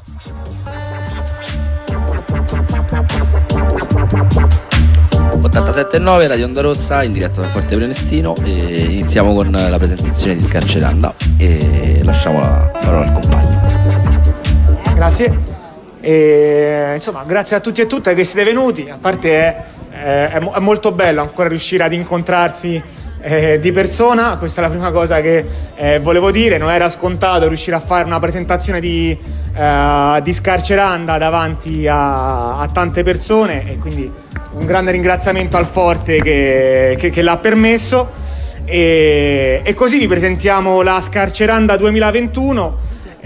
87.9 Radio Onda Rossa, in diretta dal Forte Prenestino, e iniziamo con la presentazione di Scarceranda e lasciamo la parola al compagno. Grazie. Insomma, grazie a tutti e tutte che siete venuti. A parte è molto bello ancora riuscire ad incontrarsi di persona. Questa è la prima cosa che volevo dire. Non era scontato riuscire a fare una presentazione di Scarceranda davanti a tante persone, e quindi un grande ringraziamento al Forte che l'ha permesso. E così vi presentiamo la Scarceranda 2021,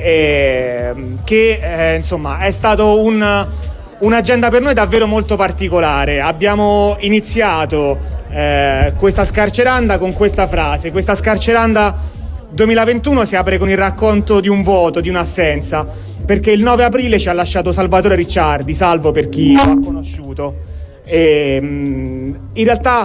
che insomma è stato un'agenda per noi davvero molto particolare. Abbiamo iniziato questa Scarceranda con questa frase: questa Scarceranda 2021 si apre con il racconto di un vuoto, di un'assenza, perché il 9 aprile ci ha lasciato Salvatore Ricciardi, Salvo per chi lo ha conosciuto. In realtà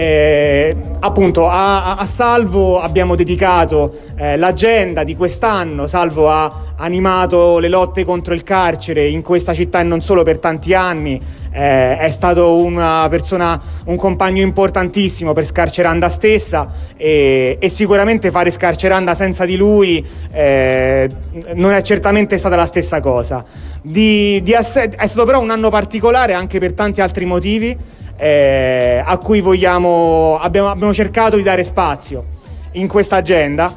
appunto a Salvo abbiamo dedicato l'agenda di quest'anno. Salvo ha animato le lotte contro il carcere in questa città e non solo per tanti anni. È stato una persona, un compagno importantissimo per Scarceranda stessa, e sicuramente fare Scarceranda senza di lui non è certamente stata la stessa cosa. È stato però un anno particolare anche per tanti altri motivi a cui abbiamo cercato di dare spazio in questa agenda.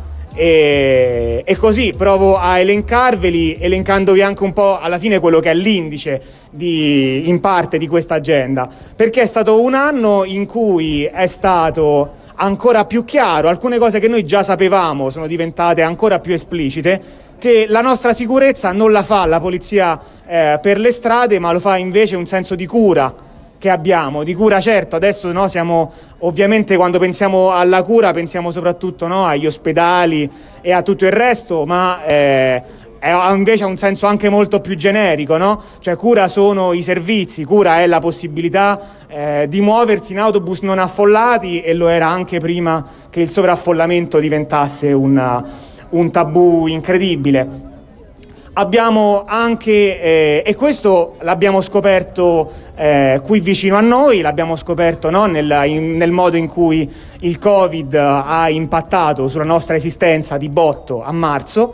E così provo a elencarveli, elencandovi anche un po' alla fine quello che è l'indice in parte di questa agenda, perché è stato un anno in cui è stato ancora più chiaro, alcune cose che noi già sapevamo sono diventate ancora più esplicite, che la nostra sicurezza non la fa la polizia per le strade, ma lo fa invece un senso di cura che abbiamo, di cura. Certo, adesso no, siamo ovviamente, quando pensiamo alla cura pensiamo soprattutto agli ospedali e a tutto il resto, ma invece ha un senso anche molto più generico, no? Cioè cura sono i servizi, cura è la possibilità di muoversi in autobus non affollati, e lo era anche prima che il sovraffollamento diventasse un tabù incredibile. Abbiamo anche, e questo l'abbiamo scoperto qui vicino a noi, l'abbiamo scoperto nel modo in cui il Covid ha impattato sulla nostra esistenza di botto a marzo,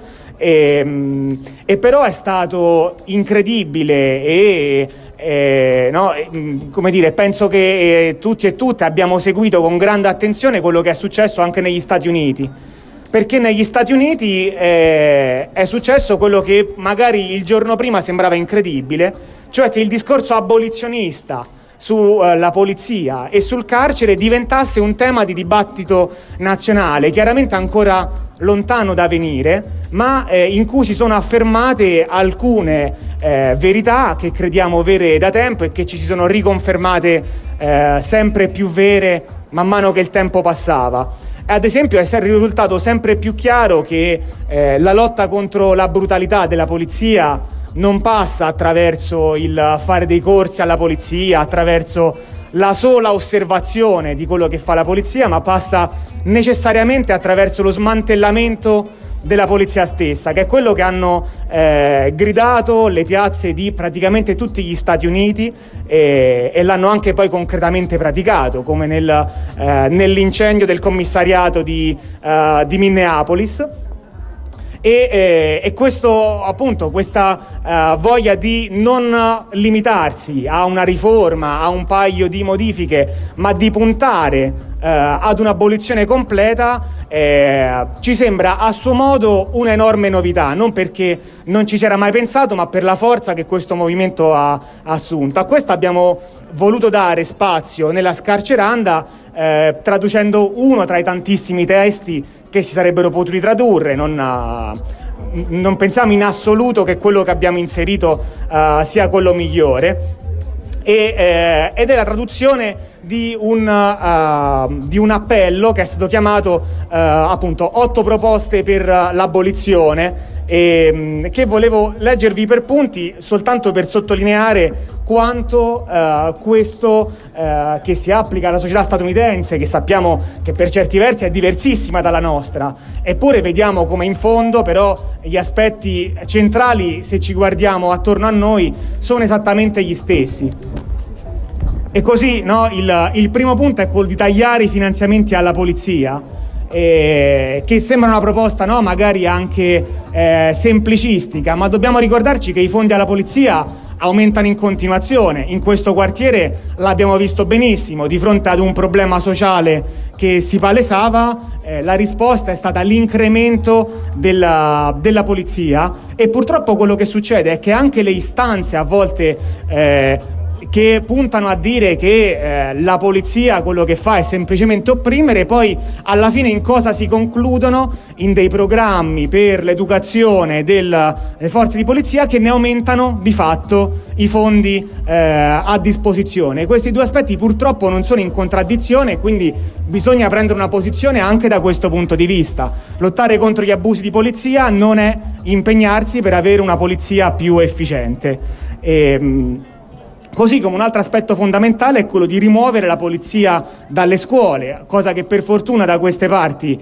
e però è stato incredibile come dire, penso che tutti e tutte abbiamo seguito con grande attenzione quello che è successo anche negli Stati Uniti. Perché negli Stati Uniti è successo quello che magari il giorno prima sembrava incredibile, cioè che il discorso abolizionista sulla polizia e sul carcere diventasse un tema di dibattito nazionale, chiaramente ancora lontano da venire, ma in cui si sono affermate alcune verità che crediamo vere da tempo e che ci si sono riconfermate sempre più vere man mano che il tempo passava. Ad esempio è risultato sempre più chiaro che la lotta contro la brutalità della polizia non passa attraverso il fare dei corsi alla polizia, attraverso la sola osservazione di quello che fa la polizia, ma passa necessariamente attraverso lo smantellamento della polizia stessa, che è quello che hanno gridato le piazze di praticamente tutti gli Stati Uniti, e l'hanno anche poi concretamente praticato, come nell'incendio del commissariato di Minneapolis. E questo, appunto, questa voglia di non limitarsi a una riforma, a un paio di modifiche, ma di puntare ad un'abolizione completa, ci sembra a suo modo un'enorme novità, non perché non ci si era mai pensato, ma per la forza che questo movimento ha assunto. A questo abbiamo voluto dare spazio nella Scarceranda, traducendo uno tra i tantissimi testi che si sarebbero potuti tradurre. Non pensiamo in assoluto che quello che abbiamo inserito sia quello migliore, ed è la traduzione di un appello che è stato chiamato appunto 8 proposte per l'abolizione, che volevo leggervi per punti soltanto per sottolineare quanto questo che si applica alla società statunitense, che sappiamo che per certi versi è diversissima dalla nostra, eppure vediamo come in fondo però gli aspetti centrali, se ci guardiamo attorno a noi, sono esattamente gli stessi. E così, no, il primo punto è quello di tagliare i finanziamenti alla polizia, che sembra una proposta, no, magari anche semplicistica, ma dobbiamo ricordarci che i fondi alla polizia aumentano in continuazione. In questo quartiere l'abbiamo visto benissimo, di fronte ad un problema sociale che si palesava, la risposta è stata l'incremento della polizia, e purtroppo quello che succede è che anche le istanze a volte che puntano a dire che la polizia quello che fa è semplicemente opprimere, poi alla fine in cosa si concludono? In dei programmi per l'educazione delle forze di polizia che ne aumentano di fatto i fondi a disposizione. Questi due aspetti purtroppo non sono in contraddizione, quindi bisogna prendere una posizione anche da questo punto di vista. Lottare contro gli abusi di polizia non è impegnarsi per avere una polizia più efficiente. Così come un altro aspetto fondamentale è quello di rimuovere la polizia dalle scuole, cosa che per fortuna da queste parti,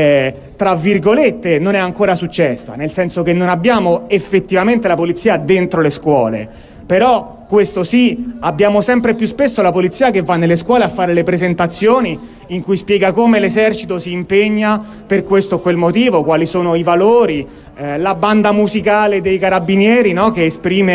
tra virgolette, non è ancora successa, nel senso che non abbiamo effettivamente la polizia dentro le scuole, però questo sì, abbiamo sempre più spesso la polizia che va nelle scuole a fare le presentazioni in cui spiega come l'esercito si impegna per questo o quel motivo, quali sono i valori, la banda musicale dei carabinieri, no, che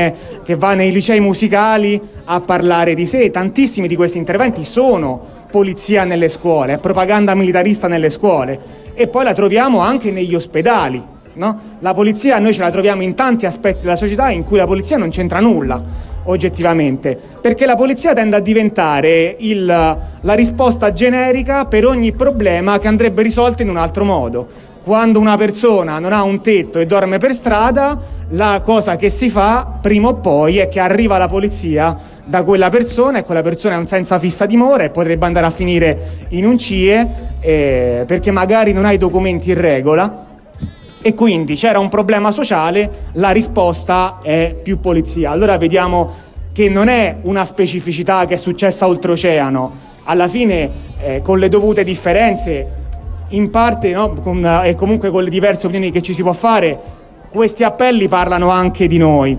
va nei licei musicali a parlare di sé. Tantissimi di questi interventi sono polizia nelle scuole, propaganda militarista nelle scuole, e poi la troviamo anche negli ospedali, no? La polizia noi ce la troviamo in tanti aspetti della società in cui la polizia non c'entra nulla oggettivamente, perché la polizia tende a diventare la risposta generica per ogni problema che andrebbe risolto in un altro modo. Quando una persona non ha un tetto e dorme per strada, la cosa che si fa prima o poi è che arriva la polizia da quella persona, e quella persona è un senza fissa dimora e potrebbe andare a finire in un CIE perché magari non ha i documenti in regola. E quindi c'era un problema sociale, la risposta è più polizia. Allora vediamo che non è una specificità che è successa oltreoceano, alla fine con le dovute differenze, in parte, no, e comunque con le diverse opinioni che ci si può fare, questi appelli parlano anche di noi.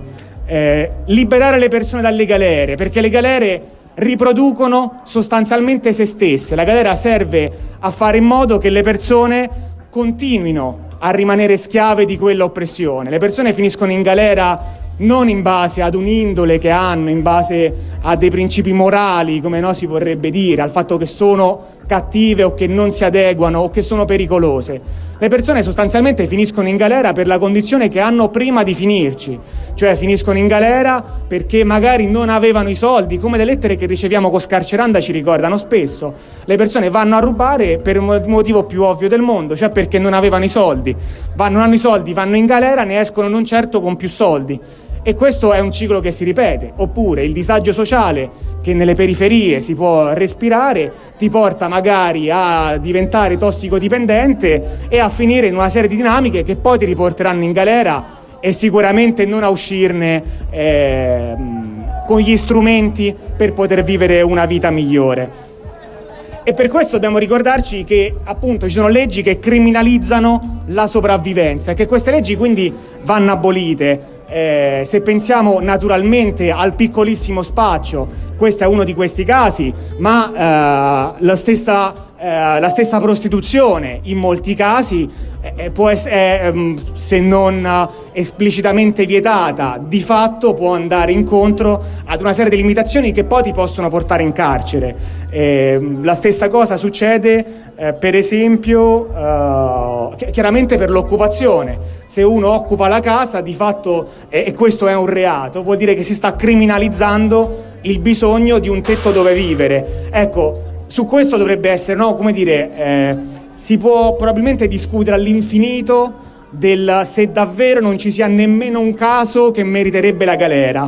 Liberare le persone dalle galere, perché le galere riproducono sostanzialmente se stesse. La galera serve a fare in modo che le persone continuino a rimanere schiave di quella oppressione. Le persone finiscono in galera non in base ad un'indole che hanno, in base a dei principi morali, come no si vorrebbe dire, al fatto che sono cattive o che non si adeguano o che sono pericolose. Le persone sostanzialmente finiscono in galera per la condizione che hanno prima di finirci, cioè finiscono in galera perché magari non avevano i soldi, come le lettere che riceviamo con Scarceranda ci ricordano spesso. Le persone vanno a rubare per il motivo più ovvio del mondo, cioè perché non avevano i soldi. Non hanno i soldi, vanno in galera, ne escono non certo con più soldi. E questo è un ciclo che si ripete. Oppure il disagio sociale che nelle periferie si può respirare ti porta magari a diventare tossicodipendente e a finire in una serie di dinamiche che poi ti riporteranno in galera e sicuramente non a uscirne con gli strumenti per poter vivere una vita migliore. E per questo dobbiamo ricordarci che appunto ci sono leggi che criminalizzano la sopravvivenza e che queste leggi quindi vanno abolite. Se pensiamo naturalmente al piccolissimo spaccio, questo è uno di questi casi, ma la stessa prostituzione in molti casi può essere, se non esplicitamente vietata, di fatto può andare incontro ad una serie di limitazioni che poi ti possono portare in carcere. La stessa cosa succede per esempio chiaramente per l'occupazione. Se uno occupa la casa, di fatto, e questo è un reato, vuol dire che si sta criminalizzando il bisogno di un tetto dove vivere. Ecco, su questo dovrebbe essere, no, come dire, si può probabilmente discutere all'infinito del se davvero non ci sia nemmeno un caso che meriterebbe la galera.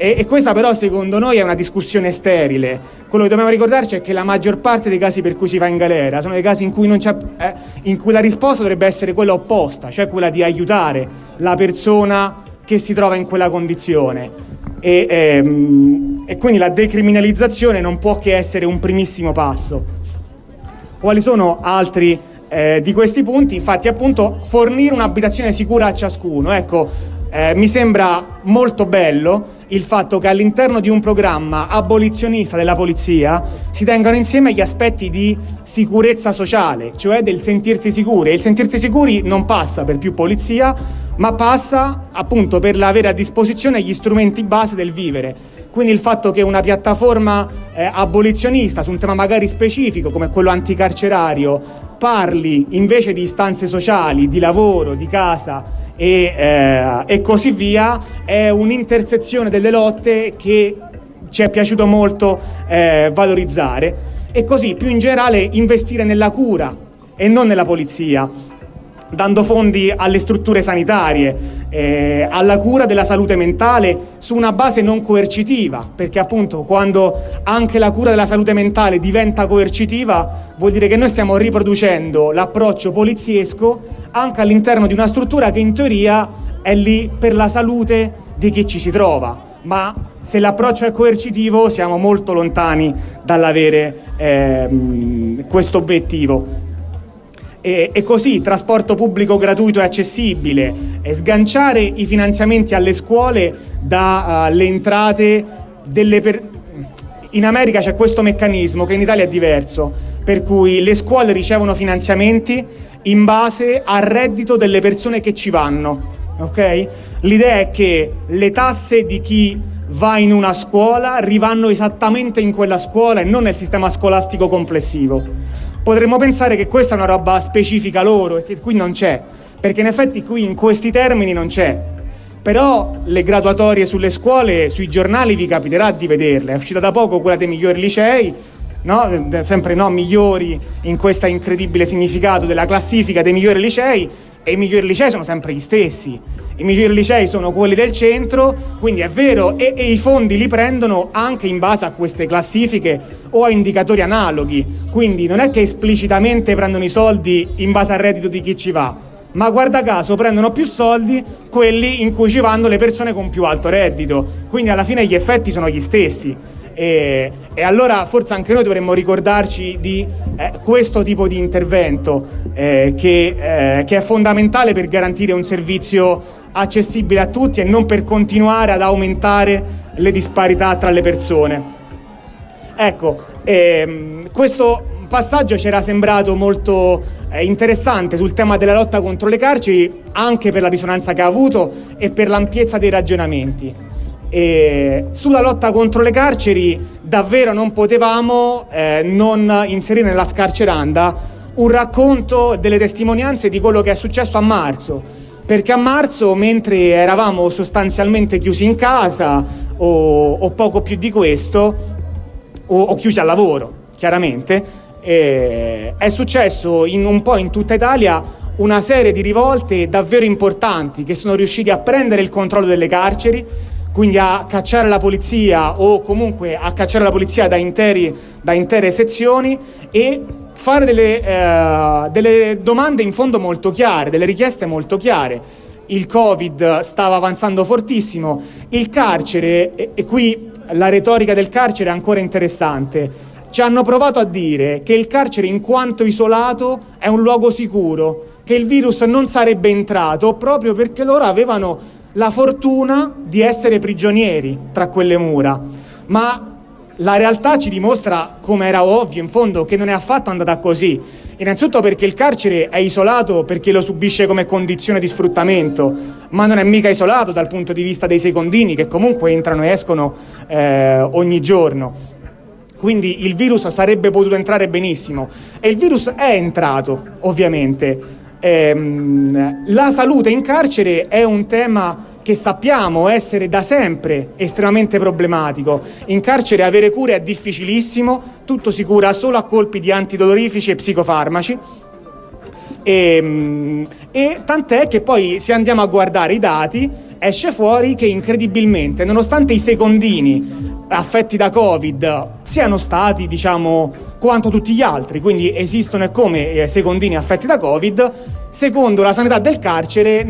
E questa però secondo noi è una discussione sterile. Quello che dobbiamo ricordarci è che la maggior parte dei casi per cui si va in galera sono dei casi in cui, in cui la risposta dovrebbe essere quella opposta, cioè quella di aiutare la persona che si trova in quella condizione. E quindi la decriminalizzazione non può che essere un primissimo passo. Quali sono altri di questi punti? Infatti, appunto, fornire un'abitazione sicura a ciascuno. Ecco, mi sembra molto bello il fatto che all'interno di un programma abolizionista della polizia si tengano insieme gli aspetti di sicurezza sociale, cioè del sentirsi sicuri. E il sentirsi sicuri non passa per più polizia, ma passa appunto per l'avere a disposizione gli strumenti base del vivere. Quindi il fatto che una piattaforma abolizionista su un tema magari specifico come quello anticarcerario parli invece di istanze sociali, di lavoro, di casa e così via, è un'intersezione delle lotte che ci è piaciuto molto valorizzare. E così, più in generale, investire nella cura e non nella polizia, dando fondi alle strutture sanitarie, alla cura della salute mentale su una base non coercitiva, perché appunto quando anche la cura della salute mentale diventa coercitiva vuol dire che noi stiamo riproducendo l'approccio poliziesco anche all'interno di una struttura che in teoria è lì per la salute di chi ci si trova, ma se l'approccio è coercitivo siamo molto lontani dall'avere questo obiettivo. E così trasporto pubblico gratuito e accessibile, sganciare i finanziamenti alle scuole dalle entrate in America c'è questo meccanismo che in Italia è diverso, per cui le scuole ricevono finanziamenti in base al reddito delle persone che ci vanno, ok? L'idea è che le tasse di chi va in una scuola rivanno esattamente in quella scuola e non nel sistema scolastico complessivo. Potremmo pensare che questa è una roba specifica loro e che qui non c'è, perché in effetti qui in questi termini non c'è. Però le graduatorie sulle scuole, sui giornali vi capiterà di vederle. È uscita da poco quella dei migliori licei, no? Sempre no, migliori in questo incredibile significato della classifica dei migliori licei, e i migliori licei sono sempre gli stessi. I migliori licei sono quelli del centro, quindi è vero, e i fondi li prendono anche in base a queste classifiche o a indicatori analoghi, quindi non è che esplicitamente prendono i soldi in base al reddito di chi ci va, ma guarda caso prendono più soldi quelli in cui ci vanno le persone con più alto reddito, quindi alla fine gli effetti sono gli stessi. E allora forse anche noi dovremmo ricordarci di questo tipo di intervento che è fondamentale per garantire un servizio accessibile a tutti e non per continuare ad aumentare le disparità tra le persone. Ecco, questo passaggio ci era sembrato molto interessante sul tema della lotta contro le carceri, anche per la risonanza che ha avuto e per l'ampiezza dei ragionamenti. E sulla lotta contro le carceri davvero non potevamo non inserire nella scarceranda un racconto delle testimonianze di quello che è successo a marzo, perché a marzo, mentre eravamo sostanzialmente chiusi in casa o poco più di questo, o chiusi al lavoro chiaramente, è successo un po' in tutta Italia una serie di rivolte davvero importanti che sono riusciti a prendere il controllo delle carceri, quindi a cacciare la polizia o comunque a cacciare la polizia da intere sezioni e fare delle domande in fondo molto chiare, delle richieste molto chiare. Il Covid stava avanzando fortissimo, il carcere, e qui la retorica del carcere è ancora interessante, ci hanno provato a dire che il carcere in quanto isolato è un luogo sicuro, che il virus non sarebbe entrato proprio perché loro avevano la fortuna di essere prigionieri tra quelle mura, ma la realtà ci dimostra, come era ovvio in fondo, che non è affatto andata così. Innanzitutto perché il carcere è isolato perché lo subisce come condizione di sfruttamento, ma non è mica isolato dal punto di vista dei secondini che comunque entrano e escono ogni giorno. Quindi il virus sarebbe potuto entrare benissimo e il virus è entrato, ovviamente. La salute in carcere è un tema che sappiamo essere da sempre estremamente problematico. In carcere avere cure è difficilissimo, tutto si cura solo a colpi di antidolorifici e psicofarmaci. E tant'è che poi, se andiamo a guardare i dati, esce fuori che incredibilmente, nonostante i secondini affetti da Covid siano stati, diciamo, quanto tutti gli altri, quindi esistono come secondini affetti da Covid, secondo la sanità del carcere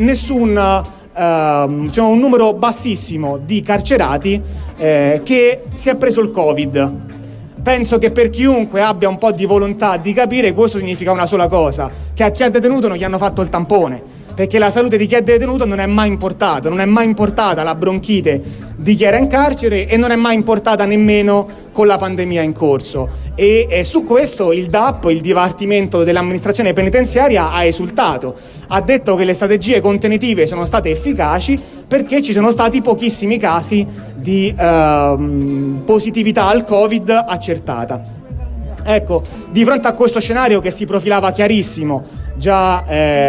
un numero bassissimo di carcerati che si è preso il Covid. Penso che per chiunque abbia un po' di volontà di capire, questo significa una sola cosa, che a chi è detenuto non gli hanno fatto il tampone, perché la salute di chi è detenuto non è mai importata, non è mai importata la bronchite di chi era in carcere e non è mai importata nemmeno con la pandemia in corso. E su questo il DAP, il Dipartimento dell'Amministrazione Penitenziaria, ha esultato. Ha detto che le strategie contenitive sono state efficaci perché ci sono stati pochissimi casi di positività al Covid accertata. Ecco, di fronte a questo scenario che si profilava chiarissimo già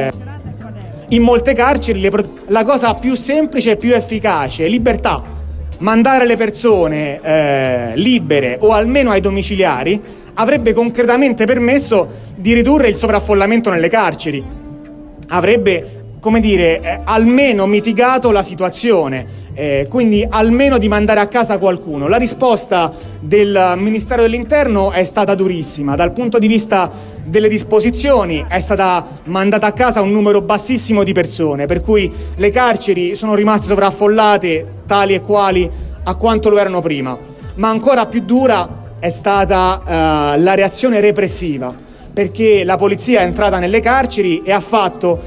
in molte carceri, la cosa più semplice e più efficace è libertà. Mandare le persone libere o almeno ai domiciliari avrebbe concretamente permesso di ridurre il sovraffollamento nelle carceri, avrebbe, come dire, almeno mitigato la situazione, quindi almeno di mandare a casa qualcuno. La risposta del Ministero dell'Interno è stata durissima. Dal punto di vista delle disposizioni è stata mandata a casa un numero bassissimo di persone, per cui le carceri sono rimaste sovraffollate tali e quali a quanto lo erano prima. Ma ancora più dura è stata la reazione repressiva, perché la polizia è entrata nelle carceri e ha fatto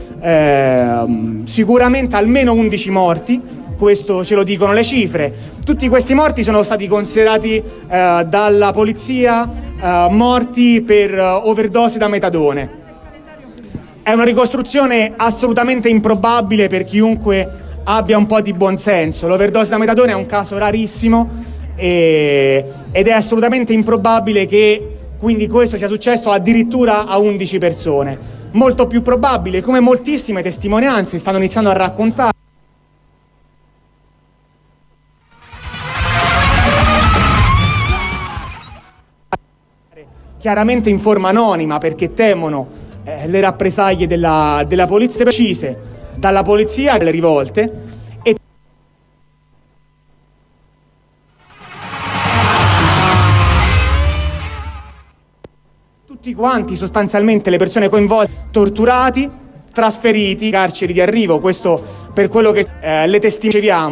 sicuramente almeno 11 morti. Questo ce lo dicono le cifre. Tutti questi morti sono stati considerati dalla polizia morti per overdose da metadone. È una ricostruzione assolutamente improbabile per chiunque abbia un po' di buonsenso. L'overdose da metadone è un caso rarissimo ed è assolutamente improbabile che quindi questo sia successo addirittura a 11 persone. Molto più probabile, come moltissime testimonianze stanno iniziando a raccontare, chiaramente in forma anonima, perché temono le rappresaglie della polizia, precise dalla polizia alle rivolte, e tutti quanti, sostanzialmente le persone coinvolte, torturati, trasferiti, carceri di arrivo. Questo per quello che le testimoniamo.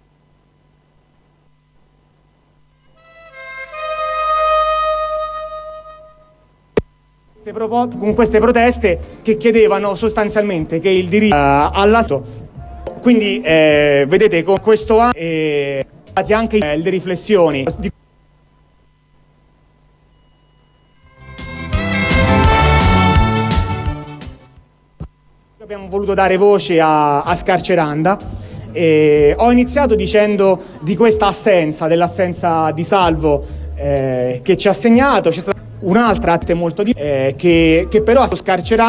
Con queste proteste che chiedevano sostanzialmente che il diritto quindi vedete, con questo anno anche le riflessioni abbiamo voluto dare voce a Scarceranda. Ho iniziato dicendo di questa dell'assenza di Salvo che ci ha segnato. C'è stata un'altra molto che però ha scarcerato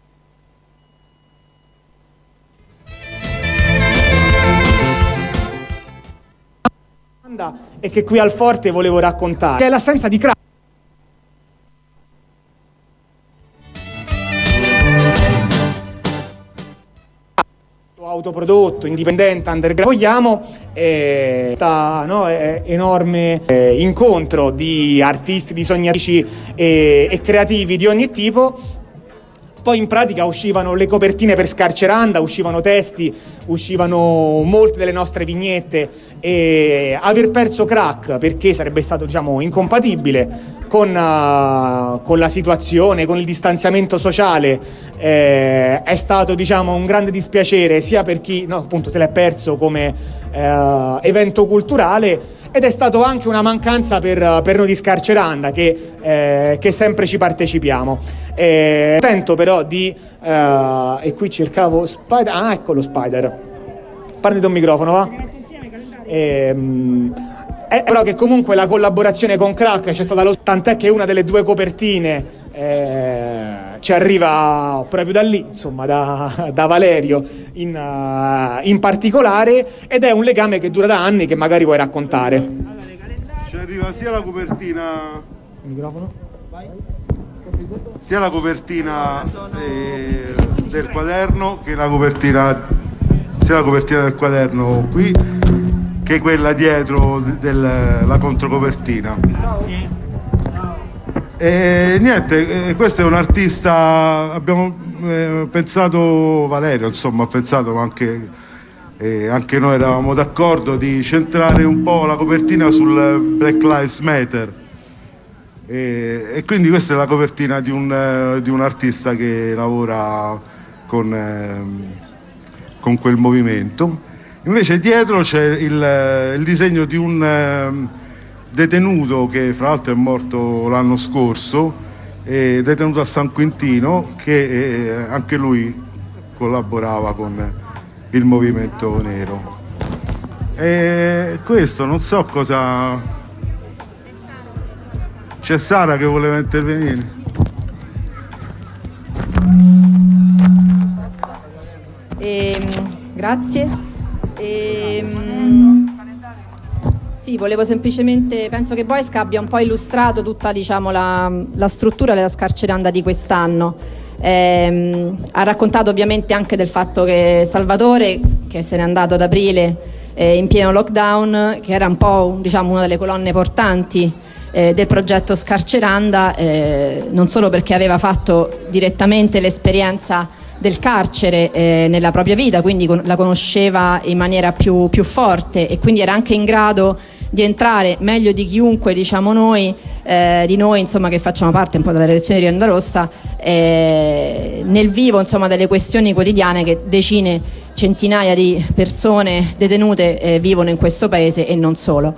e che qui al Forte volevo raccontare, che è l'assenza di crack. Autoprodotto, indipendente, underground, vogliamo, enorme incontro di artisti, di sognatrici e creativi di ogni tipo. Poi in pratica uscivano le copertine per Scarceranda, uscivano testi, uscivano molte delle nostre vignette, e aver perso crack, perché sarebbe stato, diciamo, incompatibile con la situazione, con il distanziamento sociale, è stato, diciamo, un grande dispiacere sia per chi appunto se l'è perso come evento culturale, ed è stato anche una mancanza per noi di Scarceranda che sempre ci partecipiamo. Tento però di e qui cercavo Spider. Ah, eccolo Spider, parli da un microfono, va? Però che comunque la collaborazione con Crack c'è stata, tant'è che una delle due copertine ci arriva proprio da lì, insomma, da Valerio in particolare, ed è un legame che dura da anni, che magari vuoi raccontare. Ci arriva sia la copertina. Il microfono? Vai. sia la copertina del quaderno che sia la copertina del quaderno qui che quella dietro della controcopertina. E niente, questo è un artista, abbiamo pensato, Valerio insomma ha pensato, ma anche noi eravamo d'accordo di centrare un po' la copertina sul Black Lives Matter, e quindi questa è la copertina di un artista che lavora con quel movimento. Invece dietro c'è il disegno di un detenuto che fra l'altro è morto l'anno scorso, detenuto a San Quintino, che anche lui collaborava con il movimento nero. E questo non so cosa. C'è Sara che voleva intervenire. Grazie. Sì, volevo semplicemente, penso che Boesca abbia un po' illustrato tutta, diciamo, la struttura della scarceranda di quest'anno. Ha raccontato ovviamente anche del fatto che Salvatore, che se n'è andato ad aprile in pieno lockdown, che era un po', diciamo, una delle colonne portanti del progetto Scarceranda, non solo perché aveva fatto direttamente l'esperienza del carcere nella propria vita, quindi la conosceva in maniera più forte, e quindi era anche in grado di entrare meglio di chiunque, diciamo di noi insomma, che facciamo parte un po' della redazione di Ondarossa, nel vivo insomma delle questioni quotidiane che decine, centinaia di persone detenute vivono in questo paese e non solo.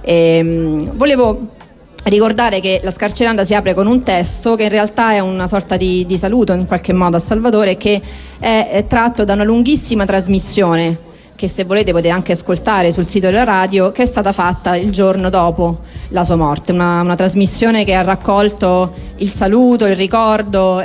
Volevo ricordare che la Scarceranda si apre con un testo che in realtà è una sorta di saluto in qualche modo a Salvatore, che è tratto da una lunghissima trasmissione che, se volete, potete anche ascoltare sul sito della radio, che è stata fatta il giorno dopo la sua morte, una trasmissione che ha raccolto il saluto, il ricordo,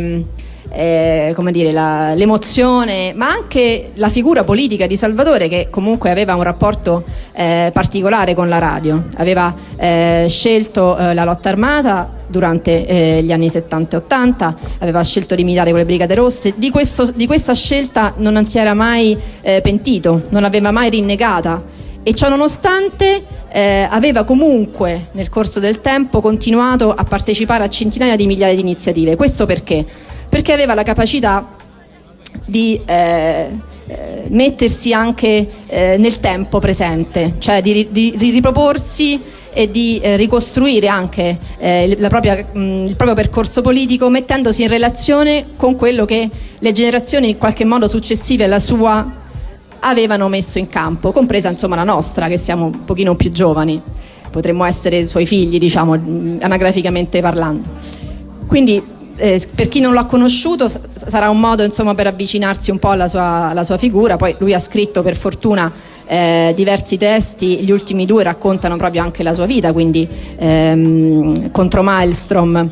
come dire, l'emozione, ma anche la figura politica di Salvatore, che comunque aveva un rapporto particolare con la radio. Aveva scelto la lotta armata durante gli anni 70 e 80, aveva scelto di militare con le Brigate Rosse. Di questa scelta non si era mai pentito, non l'aveva mai rinnegata, e ciò nonostante aveva comunque nel corso del tempo continuato a partecipare a centinaia di migliaia di iniziative. Questo perché aveva la capacità di mettersi anche nel tempo presente, cioè di riproporsi e di ricostruire anche il proprio percorso politico, mettendosi in relazione con quello che le generazioni in qualche modo successive alla sua avevano messo in campo, compresa insomma la nostra, che siamo un pochino più giovani, potremmo essere suoi figli, diciamo, anagraficamente parlando. Quindi per chi non l'ha conosciuto sarà un modo insomma per avvicinarsi un po' alla sua figura. Poi lui ha scritto, per fortuna, diversi testi, gli ultimi 2 raccontano proprio anche la sua vita, quindi contro Maelstrom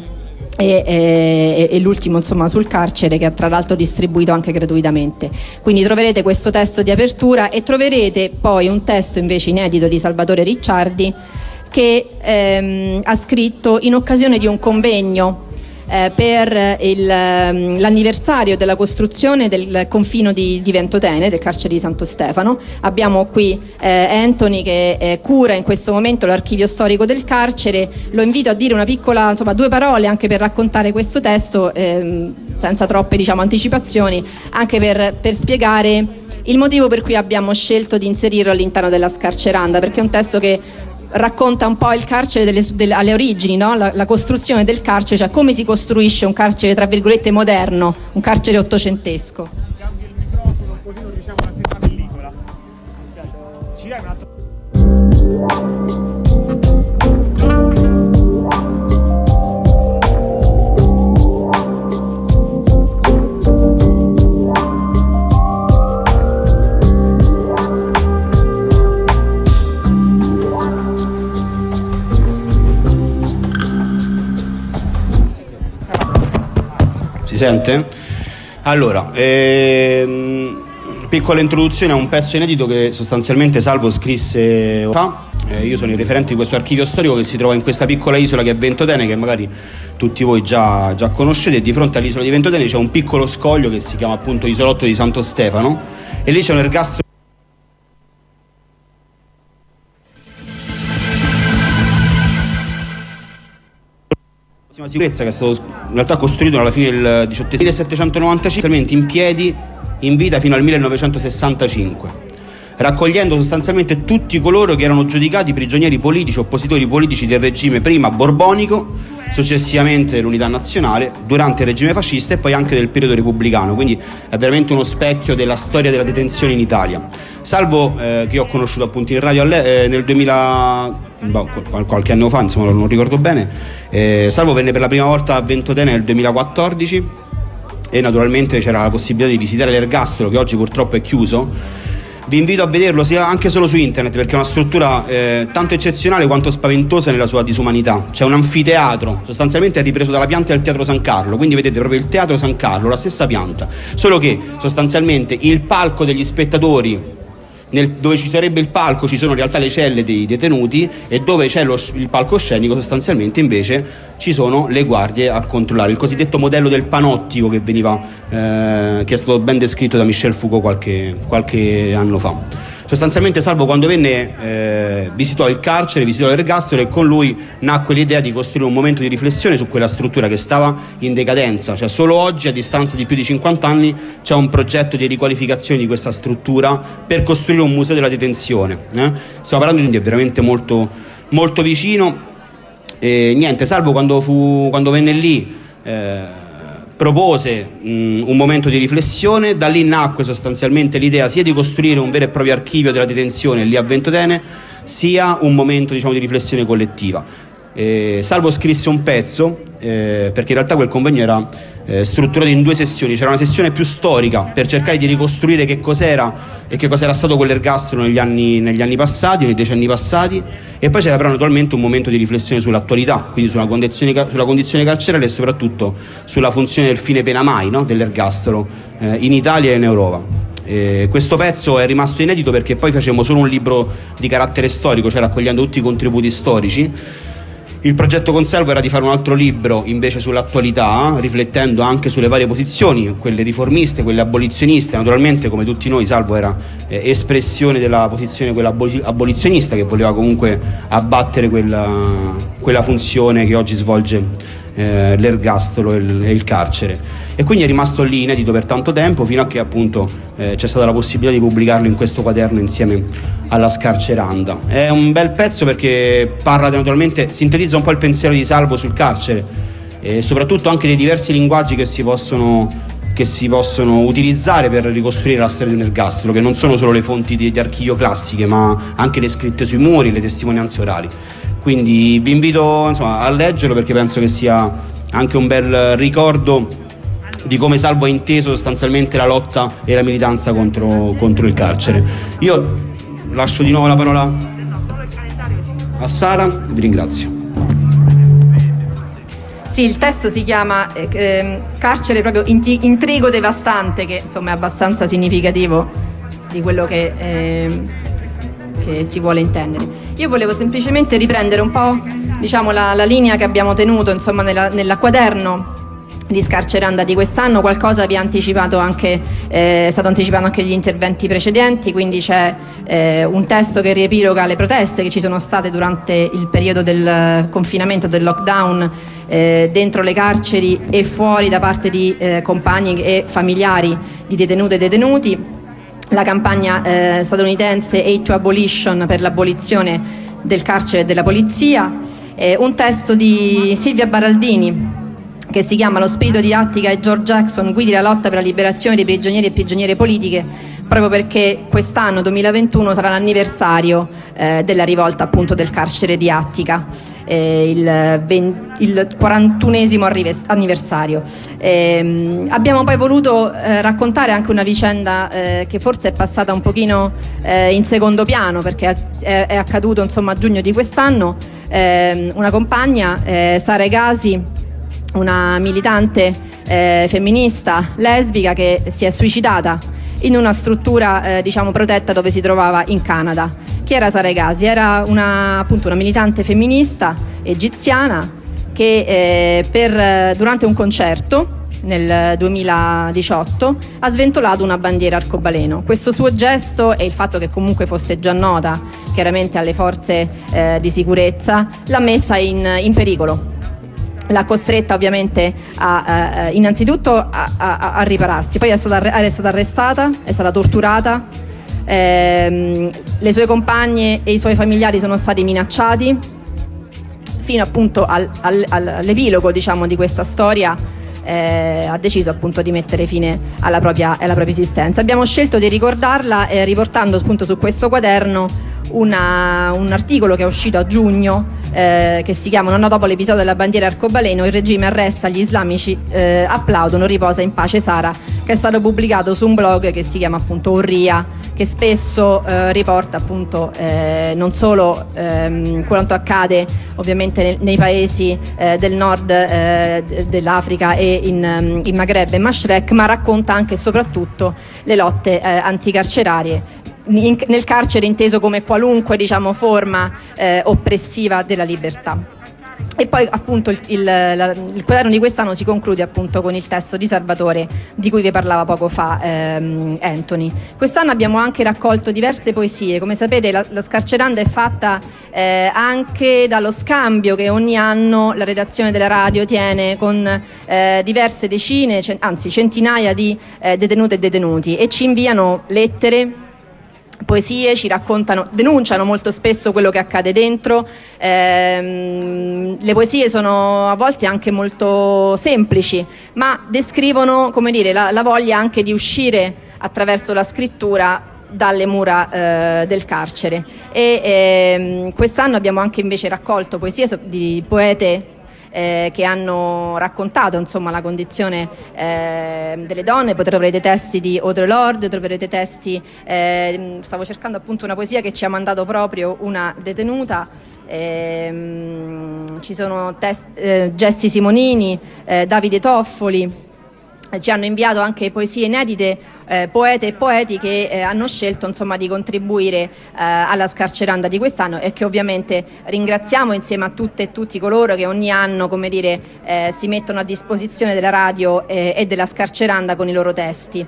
e l'ultimo insomma sul carcere, che ha tra l'altro distribuito anche gratuitamente. Quindi troverete questo testo di apertura e troverete poi un testo invece inedito di Salvatore Ricciardi, che ha scritto in occasione di un convegno per l'anniversario della costruzione del confino di Ventotene, del carcere di Santo Stefano. Abbiamo qui Anthony che cura in questo momento l'archivio storico del carcere. Lo invito a dire una piccola, insomma, 2 parole anche per raccontare questo testo, senza troppe, diciamo, anticipazioni, anche per spiegare il motivo per cui abbiamo scelto di inserirlo all'interno della Scarceranda, perché è un testo che racconta un po' il carcere alle origini, no? La costruzione del carcere, cioè come si costruisce un carcere tra virgolette moderno, un carcere ottocentesco. Cambia il microfono, così non diciamo la stessa pellicola. Mi spiace. Ci hai un altro. Si sente? Allora, piccola introduzione a un pezzo inedito che sostanzialmente Salvo scrisse fa, io sono il referente di questo archivio storico che si trova in questa piccola isola che è Ventotene, che magari tutti voi già conoscete. E di fronte all'isola di Ventotene c'è un piccolo scoglio che si chiama appunto Isolotto di Santo Stefano, e lì c'è un ergastolo di sicurezza che è stato in realtà costruito alla fine del 1795, in piedi in vita fino al 1965, raccogliendo sostanzialmente tutti coloro che erano giudicati prigionieri politici, oppositori politici del regime prima borbonico, successivamente dell'unità nazionale, durante il regime fascista e poi anche del periodo repubblicano. Quindi è veramente uno specchio della storia della detenzione in Italia. Salvo che ho conosciuto appunto in radio nel 2000, qualche anno fa, insomma non ricordo bene, Salvo venne per la prima volta a Ventotene nel 2014 e naturalmente c'era la possibilità di visitare l'ergastolo, che oggi purtroppo è chiuso. Vi invito a vederlo sia anche solo su internet, perché è una struttura tanto eccezionale quanto spaventosa nella sua disumanità. C'è un anfiteatro, sostanzialmente è ripreso dalla pianta del Teatro San Carlo, quindi vedete proprio il Teatro San Carlo, la stessa pianta, solo che sostanzialmente il palco degli spettatori, dove ci sarebbe il palco ci sono in realtà le celle dei detenuti, e dove c'è il palcoscenico sostanzialmente invece ci sono le guardie a controllare, il cosiddetto modello del panottico che è stato ben descritto da Michel Foucault qualche anno fa. Sostanzialmente Salvo, quando venne, visitò il carcere, visitò l'ergastolo, e con lui nacque l'idea di costruire un momento di riflessione su quella struttura che stava in decadenza. Cioè solo oggi, a distanza di più di 50 anni, c'è un progetto di riqualificazione di questa struttura per costruire un museo della detenzione. Stiamo parlando quindi, è veramente molto, molto vicino. E niente, Salvo quando venne lì propose un momento di riflessione. Da lì nacque sostanzialmente l'idea sia di costruire un vero e proprio archivio della detenzione lì a Ventotene, sia un momento, diciamo, di riflessione collettiva. Salvo scrisse un pezzo, perché in realtà quel convegno era strutturato in due sessioni. C'era una sessione più storica per cercare di ricostruire che cos'era e che cos'era stato quell'ergastolo negli anni passati, nei decenni passati, e poi c'era però naturalmente un momento di riflessione sull'attualità, quindi sulla condizione carceraria e soprattutto sulla funzione del fine pena mai, no? Dell'ergastolo in Italia e in Europa. Questo pezzo è rimasto inedito perché poi facevamo solo un libro di carattere storico, cioè raccogliendo tutti i contributi storici. Il progetto con Salvo era di fare un altro libro invece sull'attualità, riflettendo anche sulle varie posizioni, quelle riformiste, quelle abolizioniste. Naturalmente, come tutti noi, Salvo era espressione della posizione quella abolizionista, che voleva comunque abbattere quella funzione che oggi svolge l'ergastolo e il carcere. E quindi è rimasto lì inedito per tanto tempo, fino a che appunto c'è stata la possibilità di pubblicarlo in questo quaderno insieme alla Scarceranda. È un bel pezzo perché parla naturalmente, sintetizza un po' il pensiero di Salvo sul carcere, e soprattutto anche dei diversi linguaggi che si possono utilizzare per ricostruire la storia di un ergastolo, che non sono solo le fonti di archivio classiche, ma anche le scritte sui muri, le testimonianze orali. Quindi vi invito, insomma, a leggerlo, perché penso che sia anche un bel ricordo di come Salvo ha inteso sostanzialmente la lotta e la militanza contro il carcere. Io lascio di nuovo la parola a Sara e vi ringrazio. Sì, il testo si chiama Carcere, proprio intrigo devastante, che insomma è abbastanza significativo di quello che si vuole intendere. Io volevo semplicemente riprendere un po', diciamo, la linea che abbiamo tenuto, insomma, nel quaderno di Scarceranda di quest'anno. Qualcosa vi ha anticipato anche, è stato anticipato anche negli interventi precedenti, quindi c'è un testo che riepiloga le proteste che ci sono state durante il periodo del confinamento, del lockdown, dentro le carceri e fuori, da parte di compagni e familiari di detenute e detenuti. La campagna statunitense Aid to Abolition, per l'abolizione del carcere e della polizia. Un testo di Silvia Baraldini che si chiama Lo spirito di Attica e George Jackson, guidi la lotta per la liberazione dei prigionieri e prigioniere politiche, proprio perché quest'anno 2021 sarà l'anniversario della rivolta, appunto, del carcere di Attica, il 41esimo anniversario. Abbiamo poi voluto raccontare anche una vicenda che forse è passata un pochino in secondo piano, perché è accaduto, insomma, a giugno di quest'anno. Una compagna, Sara Egasi, una militante femminista lesbica, che si è suicidata in una struttura diciamo protetta dove si trovava in Canada. Chi era Sara Hegazi? Era appunto una militante femminista egiziana che durante un concerto nel 2018 ha sventolato una bandiera arcobaleno. Questo suo gesto e il fatto che comunque fosse già nota chiaramente alle forze di sicurezza l'ha messa in pericolo. L'ha costretta ovviamente innanzitutto a ripararsi, poi è stata arrestata, è stata torturata, le sue compagne e i suoi familiari sono stati minacciati fino appunto all'epilogo, diciamo, di questa storia. Ha deciso appunto di mettere fine alla propria esistenza. Abbiamo scelto di ricordarla riportando appunto su questo quaderno un articolo che è uscito a giugno che si chiama "Un anno dopo l'episodio della bandiera arcobaleno, il regime arresta, gli islamici applaudono, riposa in pace Sara", che è stato pubblicato su un blog che si chiama appunto Orria, che spesso riporta appunto non solo quanto accade ovviamente nei paesi del nord dell'Africa e in Maghreb e Mashrek, ma racconta anche e soprattutto le lotte anticarcerarie nel carcere inteso come qualunque, diciamo, forma oppressiva della libertà. E poi appunto il quaderno di quest'anno si conclude appunto con il testo di Salvatore di cui vi parlava poco fa Anthony. Quest'anno abbiamo anche raccolto diverse poesie. Come sapete la Scarceranda è fatta anche dallo scambio che ogni anno la redazione della radio tiene con diverse decine, anzi centinaia di detenute e detenuti, e ci inviano lettere, poesie, ci raccontano, denunciano molto spesso quello che accade dentro. Le poesie sono a volte anche molto semplici, ma descrivono, come dire, la voglia anche di uscire attraverso la scrittura dalle mura del carcere. E quest'anno abbiamo anche invece raccolto poesie di poete che hanno raccontato insomma la condizione delle donne. Poi troverete testi di Audre Lorde, troverete testi, stavo cercando appunto una poesia che ci ha mandato proprio una detenuta, ci sono Jessi Simonini, Davide Toffoli. Ci hanno inviato anche poesie inedite, poete e poeti che hanno scelto insomma di contribuire alla Scarceranda di quest'anno, e che ovviamente ringraziamo insieme a tutte e tutti coloro che ogni anno, come dire, si mettono a disposizione della radio e della Scarceranda con i loro testi.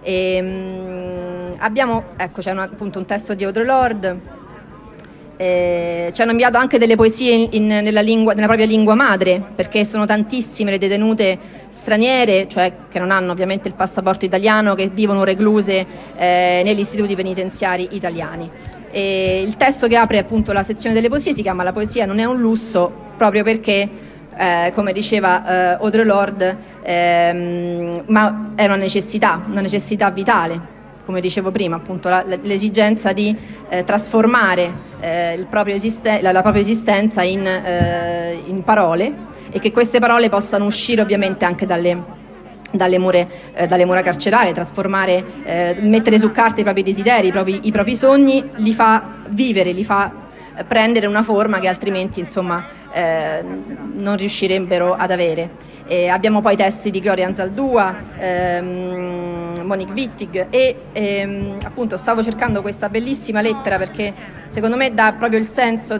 Abbiamo, ecco, c'è appunto un testo di Audre Lorde. Ci hanno inviato anche delle poesie nella propria lingua madre, perché sono tantissime le detenute straniere, cioè che non hanno ovviamente il passaporto italiano, che vivono recluse negli istituti penitenziari italiani. Il testo che apre appunto la sezione delle poesie si chiama "La poesia non è un lusso", proprio perché come diceva Audre Lorde, ma è una necessità vitale. Come dicevo prima, appunto l'esigenza di trasformare la propria esistenza in parole, e che queste parole possano uscire ovviamente anche dalle mura carcerarie, trasformare, mettere su carta i propri desideri, i propri sogni, li fa vivere, li fa prendere una forma che altrimenti insomma non riuscirebbero ad avere. Abbiamo poi testi di Gloria Anzaldúa, Monique Wittig, e appunto stavo cercando questa bellissima lettera perché secondo me dà proprio il senso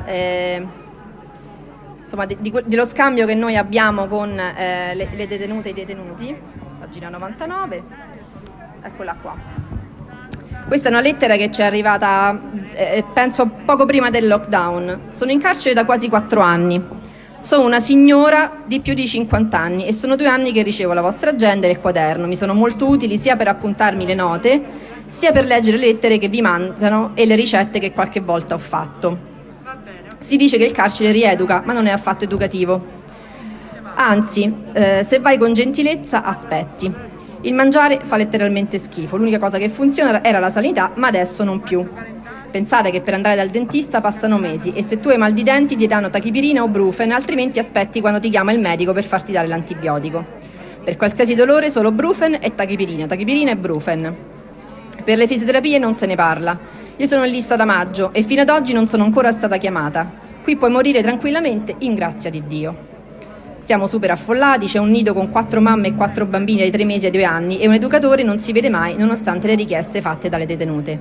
dello scambio che noi abbiamo con le detenute e i detenuti. Pagina 99, eccola qua. Questa è una lettera che ci è arrivata penso poco prima del lockdown. Sono in carcere da quasi 4 anni. Sono una signora di più di 50 anni e sono 2 anni che ricevo la vostra agenda e il quaderno. Mi sono molto utili sia per appuntarmi le note, sia per leggere le lettere che vi mandano e le ricette che qualche volta ho fatto. Si dice che il carcere rieduca, ma non è affatto educativo. Anzi, se vai con gentilezza, aspetti. Il mangiare fa letteralmente schifo. L'unica cosa che funziona era la sanità, ma adesso non più. Pensate che per andare dal dentista passano mesi e se tu hai mal di denti ti danno tachipirina o brufen, altrimenti aspetti quando ti chiama il medico per farti dare l'antibiotico. Per qualsiasi dolore solo brufen e tachipirina e brufen. Per le fisioterapie non se ne parla. Io sono in lista da maggio e fino ad oggi non sono ancora stata chiamata. Qui puoi morire tranquillamente in grazia di Dio. Siamo super affollati, c'è un nido con 4 mamme e 4 bambini dai 3 mesi ai 2 anni e un educatore non si vede mai nonostante le richieste fatte dalle detenute.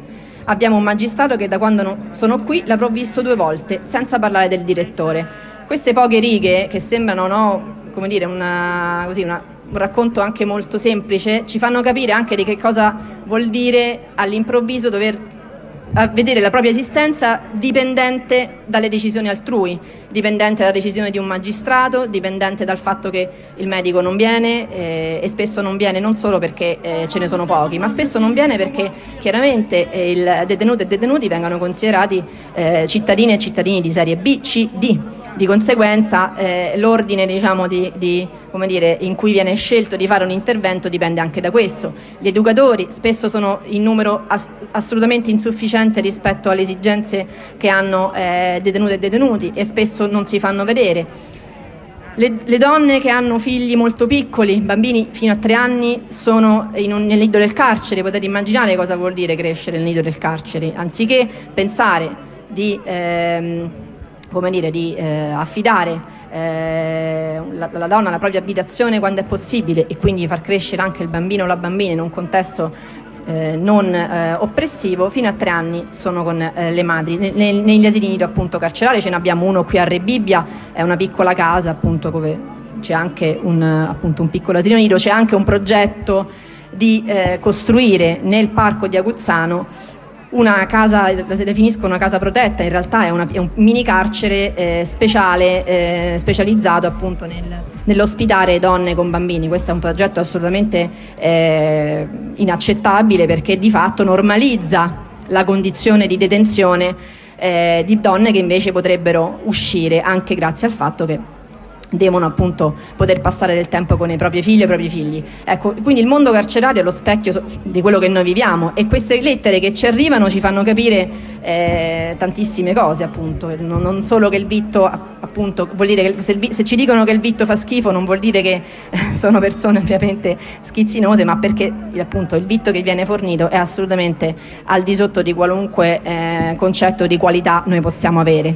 abbiamo un magistrato che da quando sono qui l'avrò visto 2 volte, senza parlare del direttore. Queste poche righe, che sembrano, no, come dire, un racconto anche molto semplice, ci fanno capire anche di che cosa vuol dire all'improvviso dover vedere la propria esistenza dipendente dalle decisioni altrui, dipendente dalla decisione di un magistrato, dipendente dal fatto che il medico non viene, e spesso non viene non solo perché ce ne sono pochi, ma spesso non viene perché chiaramente il detenuto e detenuti vengono considerati cittadine e cittadini di serie B, C, D. Di conseguenza l'ordine, diciamo, come dire, in cui viene scelto di fare un intervento dipende anche da questo. Gli educatori spesso sono in numero assolutamente insufficiente rispetto alle esigenze che hanno detenute e detenuti, e spesso non si fanno vedere. Le donne che hanno figli molto piccoli, bambini fino a 3 anni, sono nel nido del carcere. Potete immaginare cosa vuol dire crescere nel nido del carcere. Anziché pensare di affidare la donna alla propria abitazione quando è possibile, e quindi far crescere anche il bambino o la bambina in un contesto non oppressivo, fino a 3 anni sono con le madri. Negli asili nido appunto carcerari ce ne abbiamo uno qui a Rebibbia, è una piccola casa appunto dove c'è anche un piccolo asilo nido. C'è anche un progetto di costruire nel parco di Aguzzano una casa, la si definisco una casa protetta, in realtà è un mini carcere specializzato appunto nell'ospitare donne con bambini. Questo è un progetto assolutamente inaccettabile, perché di fatto normalizza la condizione di detenzione di donne che invece potrebbero uscire, anche grazie al fatto che devono appunto poter passare del tempo con i propri figli e i propri figli. Ecco, quindi il mondo carcerario è lo specchio di quello che noi viviamo, e queste lettere che ci arrivano ci fanno capire tantissime cose, appunto. Non solo che il vitto, appunto, vuol dire che se ci dicono che il vitto fa schifo non vuol dire che sono persone ovviamente schizzinose, ma perché appunto il vitto che viene fornito è assolutamente al di sotto di qualunque concetto di qualità noi possiamo avere.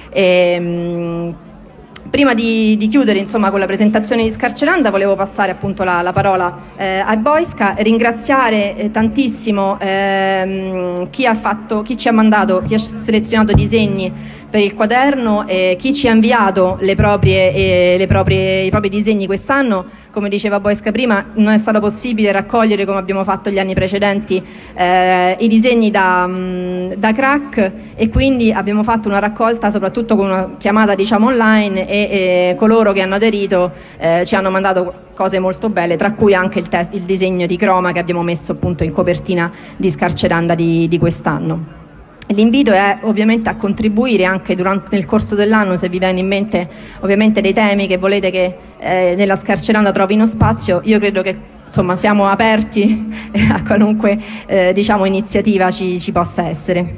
Prima di chiudere, insomma, con la presentazione di Scarceranda, volevo passare appunto la parola a Boyska, ringraziare tantissimo chi ci ha mandato, chi ha selezionato disegni per il quaderno, chi ci ha inviato i propri disegni quest'anno. Come diceva Boyska prima, non è stato possibile raccogliere, come abbiamo fatto gli anni precedenti, i disegni da crack, e quindi abbiamo fatto una raccolta soprattutto con una chiamata, diciamo, online, e coloro che hanno aderito ci hanno mandato cose molto belle, tra cui anche il disegno di croma che abbiamo messo appunto in copertina di Scarceranda di quest'anno. L'invito è ovviamente a contribuire anche nel corso dell'anno, se vi viene in mente ovviamente dei temi che volete che nella Scarceranda trovino spazio. Io credo che, insomma, siamo aperti a qualunque diciamo iniziativa ci possa essere.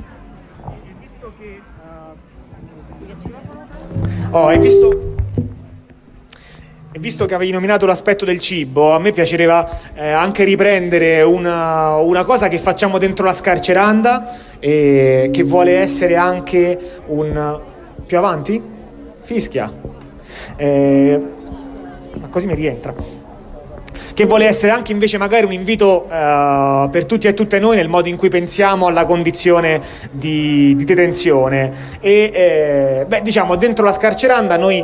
Visto che avevi nominato l'aspetto del cibo, a me piacerebbe anche riprendere una cosa che facciamo dentro la Scarceranda, che vuole essere anche più avanti? Fischia. Ma così mi rientra. Che vuole essere anche invece magari un invito per tutti e tutte noi nel modo in cui pensiamo alla condizione di detenzione. Diciamo, dentro la Scarceranda noi...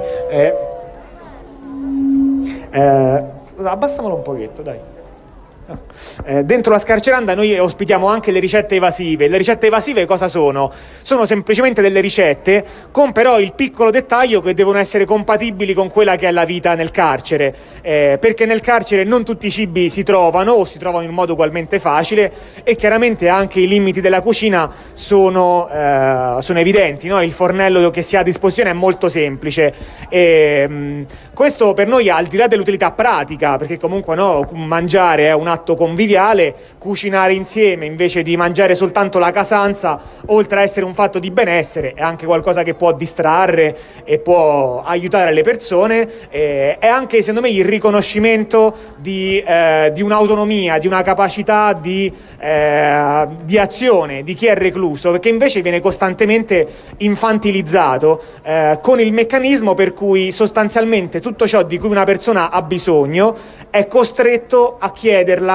abbassamolo un pochetto, dai. Dentro la Scarceranda noi ospitiamo anche le ricette evasive. Le ricette evasive cosa sono? Sono semplicemente delle ricette con però il piccolo dettaglio che devono essere compatibili con quella che è la vita nel carcere, perché nel carcere non tutti i cibi si trovano o si trovano in modo ugualmente facile, e chiaramente anche i limiti della cucina sono evidenti, no? Il fornello che si ha a disposizione è molto semplice, questo per noi, al di là dell'utilità pratica, perché comunque mangiare è un atto conviviale, cucinare insieme invece di mangiare soltanto la casanza, oltre a essere un fatto di benessere, è anche qualcosa che può distrarre e può aiutare le persone, è anche, secondo me, il riconoscimento di un'autonomia, di una capacità di azione di chi è recluso, perché invece viene costantemente infantilizzato con il meccanismo per cui sostanzialmente tutto ciò di cui una persona ha bisogno è costretto a chiederla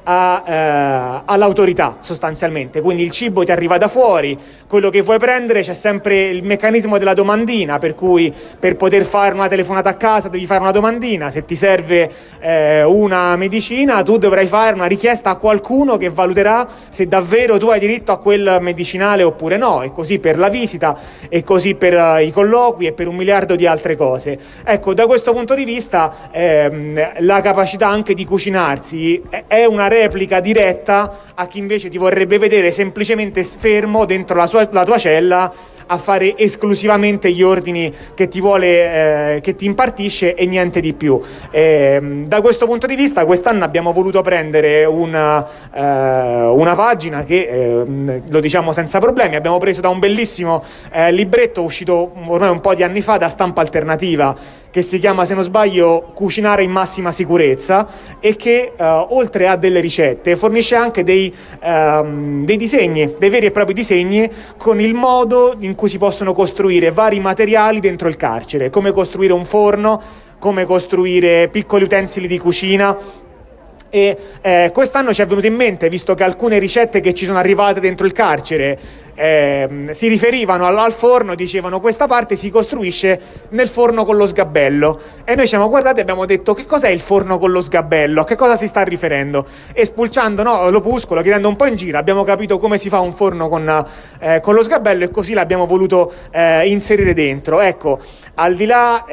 all'autorità sostanzialmente, quindi il cibo ti arriva da fuori, quello che vuoi prendere, c'è sempre il meccanismo della domandina, per cui per poter fare una telefonata a casa devi fare una domandina, se ti serve una medicina tu dovrai fare una richiesta a qualcuno che valuterà se davvero tu hai diritto a quel medicinale oppure no, e così per la visita, e così per i colloqui e per 1 miliardo di altre cose. Ecco, da questo punto di vista la capacità anche di cucinarsi è una replica diretta a chi invece ti vorrebbe vedere semplicemente fermo dentro la tua cella a fare esclusivamente gli ordini che ti vuole, che ti impartisce e niente di più. Da questo punto di vista quest'anno abbiamo voluto prendere una pagina che, lo diciamo senza problemi, abbiamo preso da un bellissimo libretto uscito ormai un po' di anni fa da Stampa Alternativa, che si chiama, se non sbaglio, Cucinare in massima sicurezza, e che oltre a delle ricette fornisce anche dei disegni, dei veri e propri disegni con il modo in cui si possono costruire vari materiali dentro il carcere, come costruire un forno, come costruire piccoli utensili di cucina. E quest'anno ci è venuto in mente, visto che alcune ricette che ci sono arrivate dentro il carcere si riferivano al forno, dicevano questa parte si costruisce nel forno con lo sgabello, e noi ci siamo guardati e abbiamo detto che cos'è il forno con lo sgabello, a che cosa si sta riferendo, e spulciando l'opuscolo, chiedendo un po' in giro, abbiamo capito come si fa un forno con lo sgabello, e così l'abbiamo voluto inserire dentro. Ecco, al di là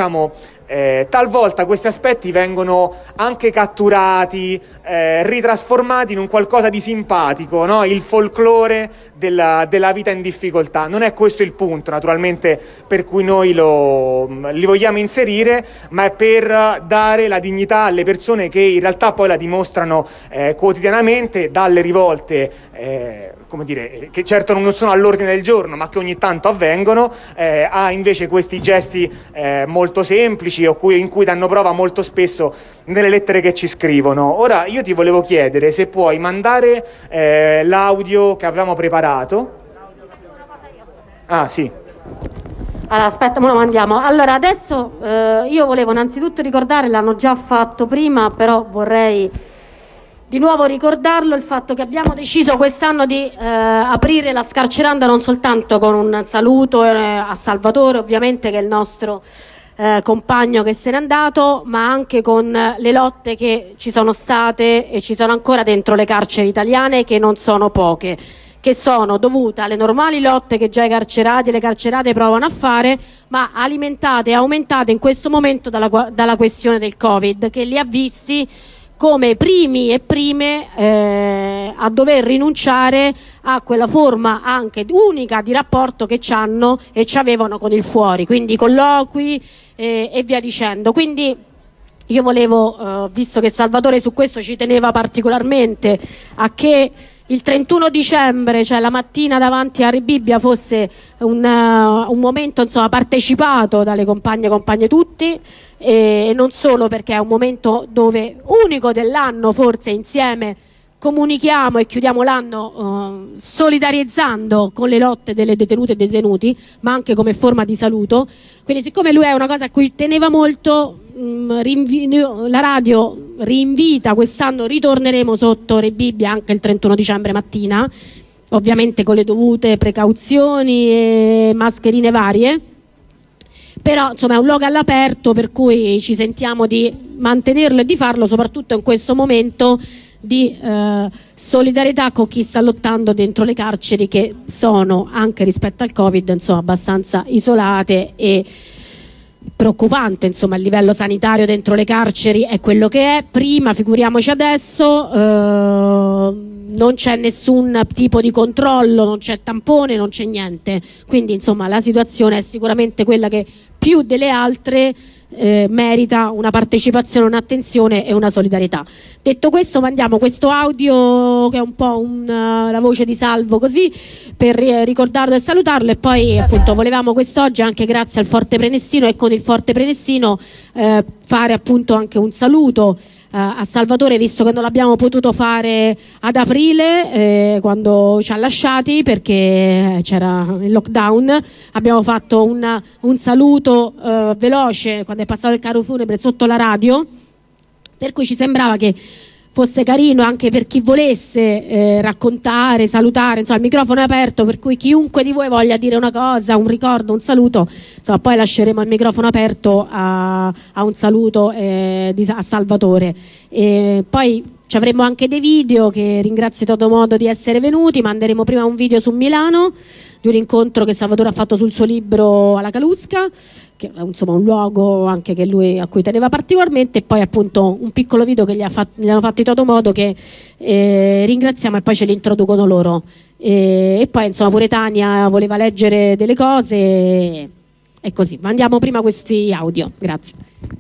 talvolta questi aspetti vengono anche catturati, ritrasformati in un qualcosa di simpatico, no? Il folklore della vita in difficoltà. Non è questo il punto, naturalmente, per cui noi li vogliamo inserire, ma è per dare la dignità alle persone che in realtà poi la dimostrano quotidianamente, dalle rivolte come dire, che certo non sono all'ordine del giorno, ma che ogni tanto avvengono, ha invece questi gesti molto semplici, in cui danno prova molto spesso nelle lettere che ci scrivono. Ora io ti volevo chiedere se puoi mandare l'audio che avevamo preparato. Ah sì. Allora, aspetta, me lo mandiamo. Allora, adesso io volevo innanzitutto ricordare, l'hanno già fatto prima, però vorrei di nuovo ricordarlo, il fatto che abbiamo deciso quest'anno di aprire la Scarceranda non soltanto con un saluto a Salvatore, ovviamente, che è il nostro compagno che se n'è andato, ma anche con le lotte che ci sono state e ci sono ancora dentro le carceri italiane, che non sono poche, che sono dovute alle normali lotte che già i carcerati e le carcerate provano a fare, ma alimentate e aumentate in questo momento dalla questione del Covid, che li ha visti come primi e prime a dover rinunciare a quella forma anche unica di rapporto che c'hanno e ci avevano con il fuori, quindi colloqui e via dicendo. Quindi io volevo, visto che Salvatore su questo ci teneva particolarmente a che il 31 dicembre, cioè la mattina davanti a Rebibbia, fosse un momento, insomma, partecipato dalle compagne e compagni tutti, e non solo, perché è un momento dove unico dell'anno forse insieme comunichiamo e chiudiamo l'anno solidarizzando con le lotte delle detenute e detenuti, ma anche come forma di saluto. Quindi, siccome lui è una cosa a cui teneva molto, la radio rinvita, quest'anno ritorneremo sotto Rebibbia anche il 31 dicembre mattina, ovviamente con le dovute precauzioni e mascherine varie, però insomma è un luogo all'aperto, per cui ci sentiamo di mantenerlo e di farlo soprattutto in questo momento di solidarietà con chi sta lottando dentro le carceri, che sono, anche rispetto al Covid, insomma, abbastanza isolate e preoccupante. Insomma, il livello sanitario dentro le carceri è quello che è, prima figuriamoci adesso. Non c'è nessun tipo di controllo, non c'è tampone, non c'è niente, quindi insomma la situazione è sicuramente quella che più delle altre merita una partecipazione, un'attenzione e una solidarietà. Detto questo, mandiamo questo audio che è un po' la voce di Salvo, così per ricordarlo e salutarlo, e poi appunto volevamo quest'oggi, anche grazie al Forte Prenestino e con il Forte Prenestino, fare appunto anche un saluto a Salvatore, visto che non l'abbiamo potuto fare ad aprile quando ci ha lasciati perché c'era il lockdown. Abbiamo fatto un saluto veloce quando è passato il carro funebre sotto la radio, per cui ci sembrava che fosse carino anche per chi volesse raccontare, salutare, insomma il microfono è aperto, per cui chiunque di voi voglia dire una cosa, un ricordo, un saluto, insomma poi lasceremo il microfono aperto a un saluto a Salvatore. Poi ci avremo anche dei video, che ringrazio Toto Modo di essere venuti. Manderemo prima un video su Milano di un incontro che Salvatore ha fatto sul suo libro alla Calusca, che è insomma un luogo anche che lui a cui teneva particolarmente, e poi appunto un piccolo video che gli hanno fatto i Toto Modo, che ringraziamo, e poi ce li introducono loro, e poi insomma pure Tania voleva leggere delle cose e così. Mandiamo prima questi audio, grazie.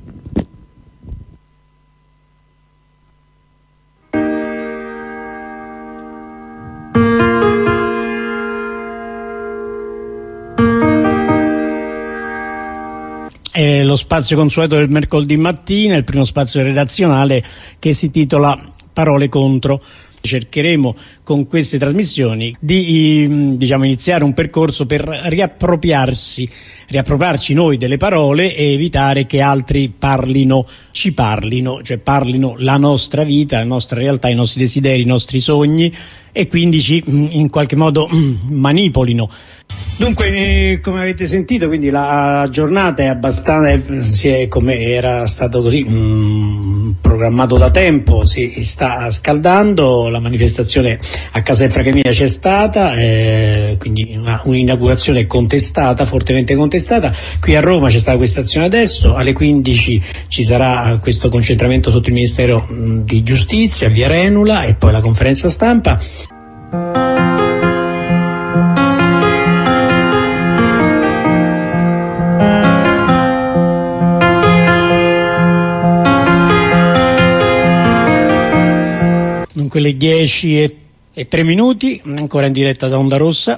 È lo spazio consueto del mercoledì mattina, il primo spazio redazionale che si titola Parole contro. Cercheremo con queste trasmissioni di iniziare un percorso per riappropriarci noi delle parole e evitare che altri ci parlino, cioè parlino la nostra vita, la nostra realtà, i nostri desideri, i nostri sogni, e quindi ci in qualche modo manipolino. Dunque, come avete sentito, quindi la giornata è abbastanza, come era stato così programmato da tempo, si sta scaldando. La manifestazione a Casa Efragamia c'è stata, quindi un'inaugurazione contestata, fortemente contestata. Qui a Roma c'è stata questa azione adesso, alle 15 ci sarà questo concentramento sotto il Ministero di Giustizia, via Renula, e poi la conferenza stampa. Dunque le 10:03, ancora in diretta da Onda Rossa.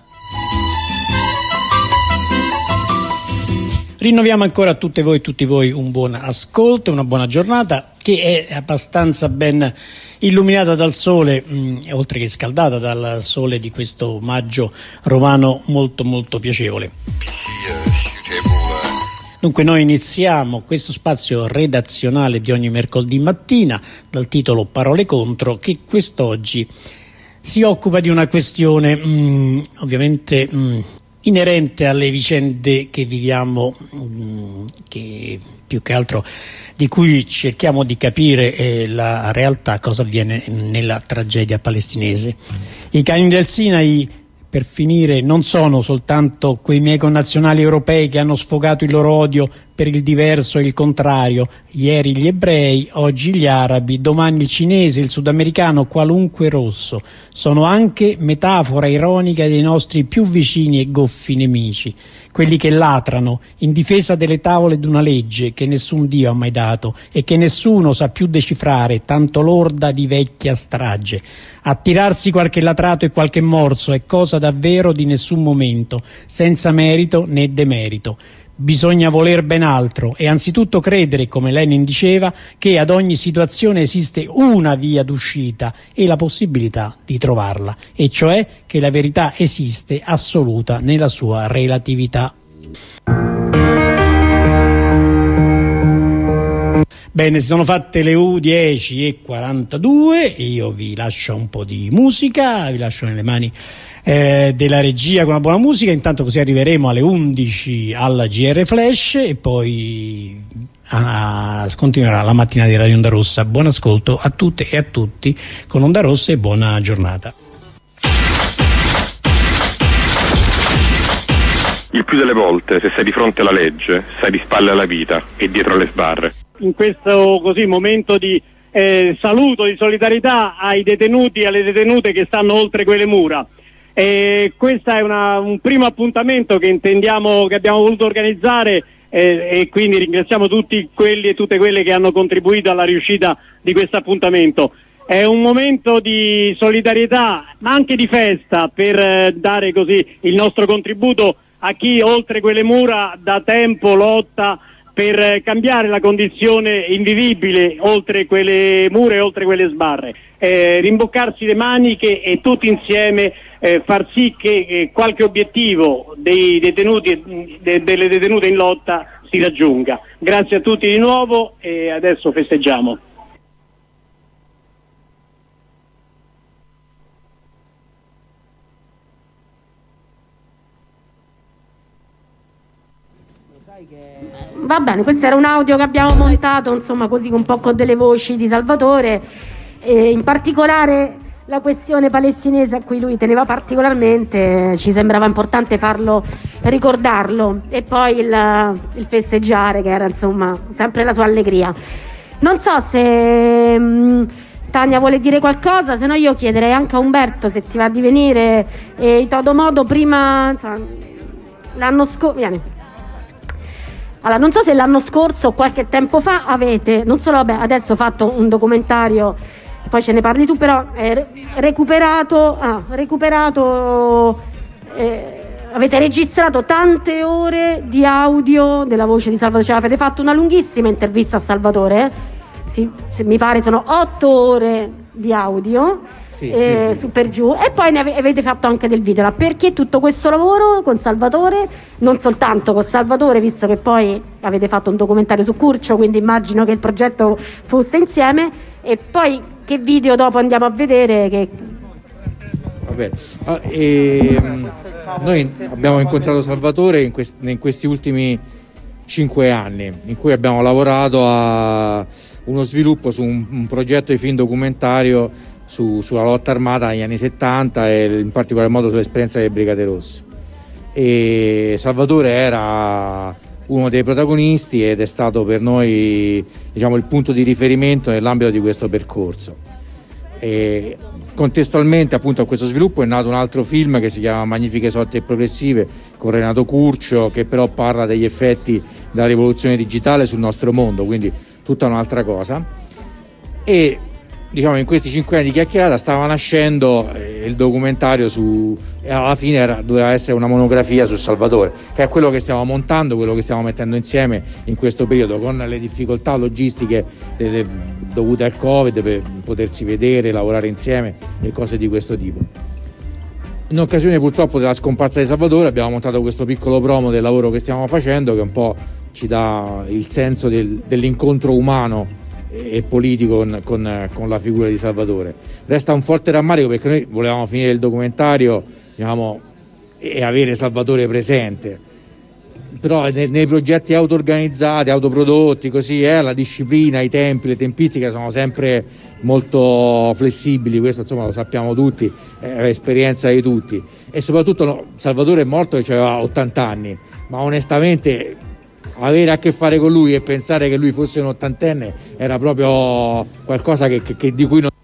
Rinnoviamo ancora a tutti voi un buon ascolto, una buona giornata che è abbastanza ben illuminata dal sole, oltre che scaldata dal sole di questo maggio romano molto molto piacevole. Dunque noi iniziamo questo spazio redazionale di ogni mercoledì mattina dal titolo Parole contro, che quest'oggi si occupa di una questione ovviamente inerente alle vicende che viviamo, che più che altro di cui cerchiamo di capire la realtà, cosa avviene nella tragedia palestinese. I cani del Sinai, per finire, non sono soltanto quei miei connazionali europei che hanno sfogato il loro odio per il diverso e il contrario, ieri gli ebrei, oggi gli arabi, domani il cinese, il sudamericano, qualunque rosso. Sono anche metafora ironica dei nostri più vicini e goffi nemici, quelli che latrano in difesa delle tavole di una legge che nessun Dio ha mai dato e che nessuno sa più decifrare, tanto lorda di vecchia strage. Attirarsi qualche latrato e qualche morso è cosa davvero di nessun momento, senza merito né demerito. Bisogna voler ben altro e anzitutto credere, come Lenin diceva, che ad ogni situazione esiste una via d'uscita e la possibilità di trovarla, e cioè che la verità esiste assoluta nella sua relatività. Bene, si sono fatte le 10:42, io vi lascio un po' di musica, vi lascio nelle mani della regia con una buona musica, intanto così arriveremo alle 11 alla GR Flash e poi continuerà la mattina di Radio Onda Rossa. Buon ascolto a tutte e a tutti con Onda Rossa e buona giornata. Il più delle volte, se sei di fronte alla legge, sei di spalle alla vita e dietro alle sbarre. In questo così momento di saluto, di solidarietà ai detenuti e alle detenute che stanno oltre quelle mura. Questo è un primo appuntamento che abbiamo voluto organizzare e quindi ringraziamo tutti quelli e tutte quelle che hanno contribuito alla riuscita di questo appuntamento. È un momento di solidarietà ma anche di festa per dare così il nostro contributo a chi oltre quelle mura da tempo lotta per cambiare la condizione invivibile oltre quelle mura e oltre quelle sbarre. Rimboccarsi le maniche e tutti insieme far sì che qualche obiettivo dei detenuti e delle detenute in lotta si raggiunga. Grazie a tutti di nuovo e adesso festeggiamo. Va bene, questo era un audio che abbiamo montato, insomma, così un po' con delle voci di Salvatore, e in particolare la questione palestinese a cui lui teneva particolarmente, ci sembrava importante ricordarlo, e poi il festeggiare, che era insomma sempre la sua allegria. Non so se Tania vuole dire qualcosa, se no io chiederei anche a Umberto se ti va di venire, e in todo modo prima, insomma, l'anno scorso, vieni. Allora, non so se l'anno scorso o qualche tempo fa avete, non solo, vabbè, adesso fatto un documentario, poi ce ne parli tu, però avete registrato tante ore di audio della voce di Salvatore, cioè avete fatto una lunghissima intervista a Salvatore, sì, mi pare sono 8 ore di audio, sì, su per giù, e poi ne avete fatto anche del video. Perché tutto questo lavoro con Salvatore, non soltanto con Salvatore, visto che poi avete fatto un documentario su Curcio, quindi immagino che il progetto fosse insieme, e poi che video dopo andiamo a vedere Va bene. Noi abbiamo incontrato Salvatore in questi ultimi 5 anni, in cui abbiamo lavorato a uno sviluppo su un progetto di film documentario sulla lotta armata negli anni 70 e in particolar modo sull'esperienza delle Brigate Rosse. E Salvatore era uno dei protagonisti ed è stato per noi, diciamo, il punto di riferimento nell'ambito di questo percorso. E contestualmente appunto a questo sviluppo è nato un altro film che si chiama Magnifiche sorti e progressive con Renato Curcio, che però parla degli effetti della rivoluzione digitale sul nostro mondo, quindi tutta un'altra cosa. E diciamo in questi 5 anni di chiacchierata stava nascendo il documentario e alla fine doveva essere una monografia su Salvatore, che è quello che stiamo montando, quello che stiamo mettendo insieme in questo periodo, con le difficoltà logistiche dovute al Covid, per potersi vedere, lavorare insieme e cose di questo tipo. In occasione purtroppo della scomparsa di Salvatore abbiamo montato questo piccolo promo del lavoro che stiamo facendo, che un po' ci dà il senso dell'incontro umano e politico con la figura di Salvatore. Resta un forte rammarico perché noi volevamo finire il documentario, diciamo, e avere Salvatore presente, però nei progetti auto-organizzati, autoprodotti, così la disciplina, i tempi, le tempistiche sono sempre molto flessibili, questo insomma lo sappiamo tutti, è esperienza di tutti, e soprattutto Salvatore è morto che aveva 80 anni, ma onestamente avere a che fare con lui e pensare che lui fosse un ottantenne era proprio qualcosa che di cui non...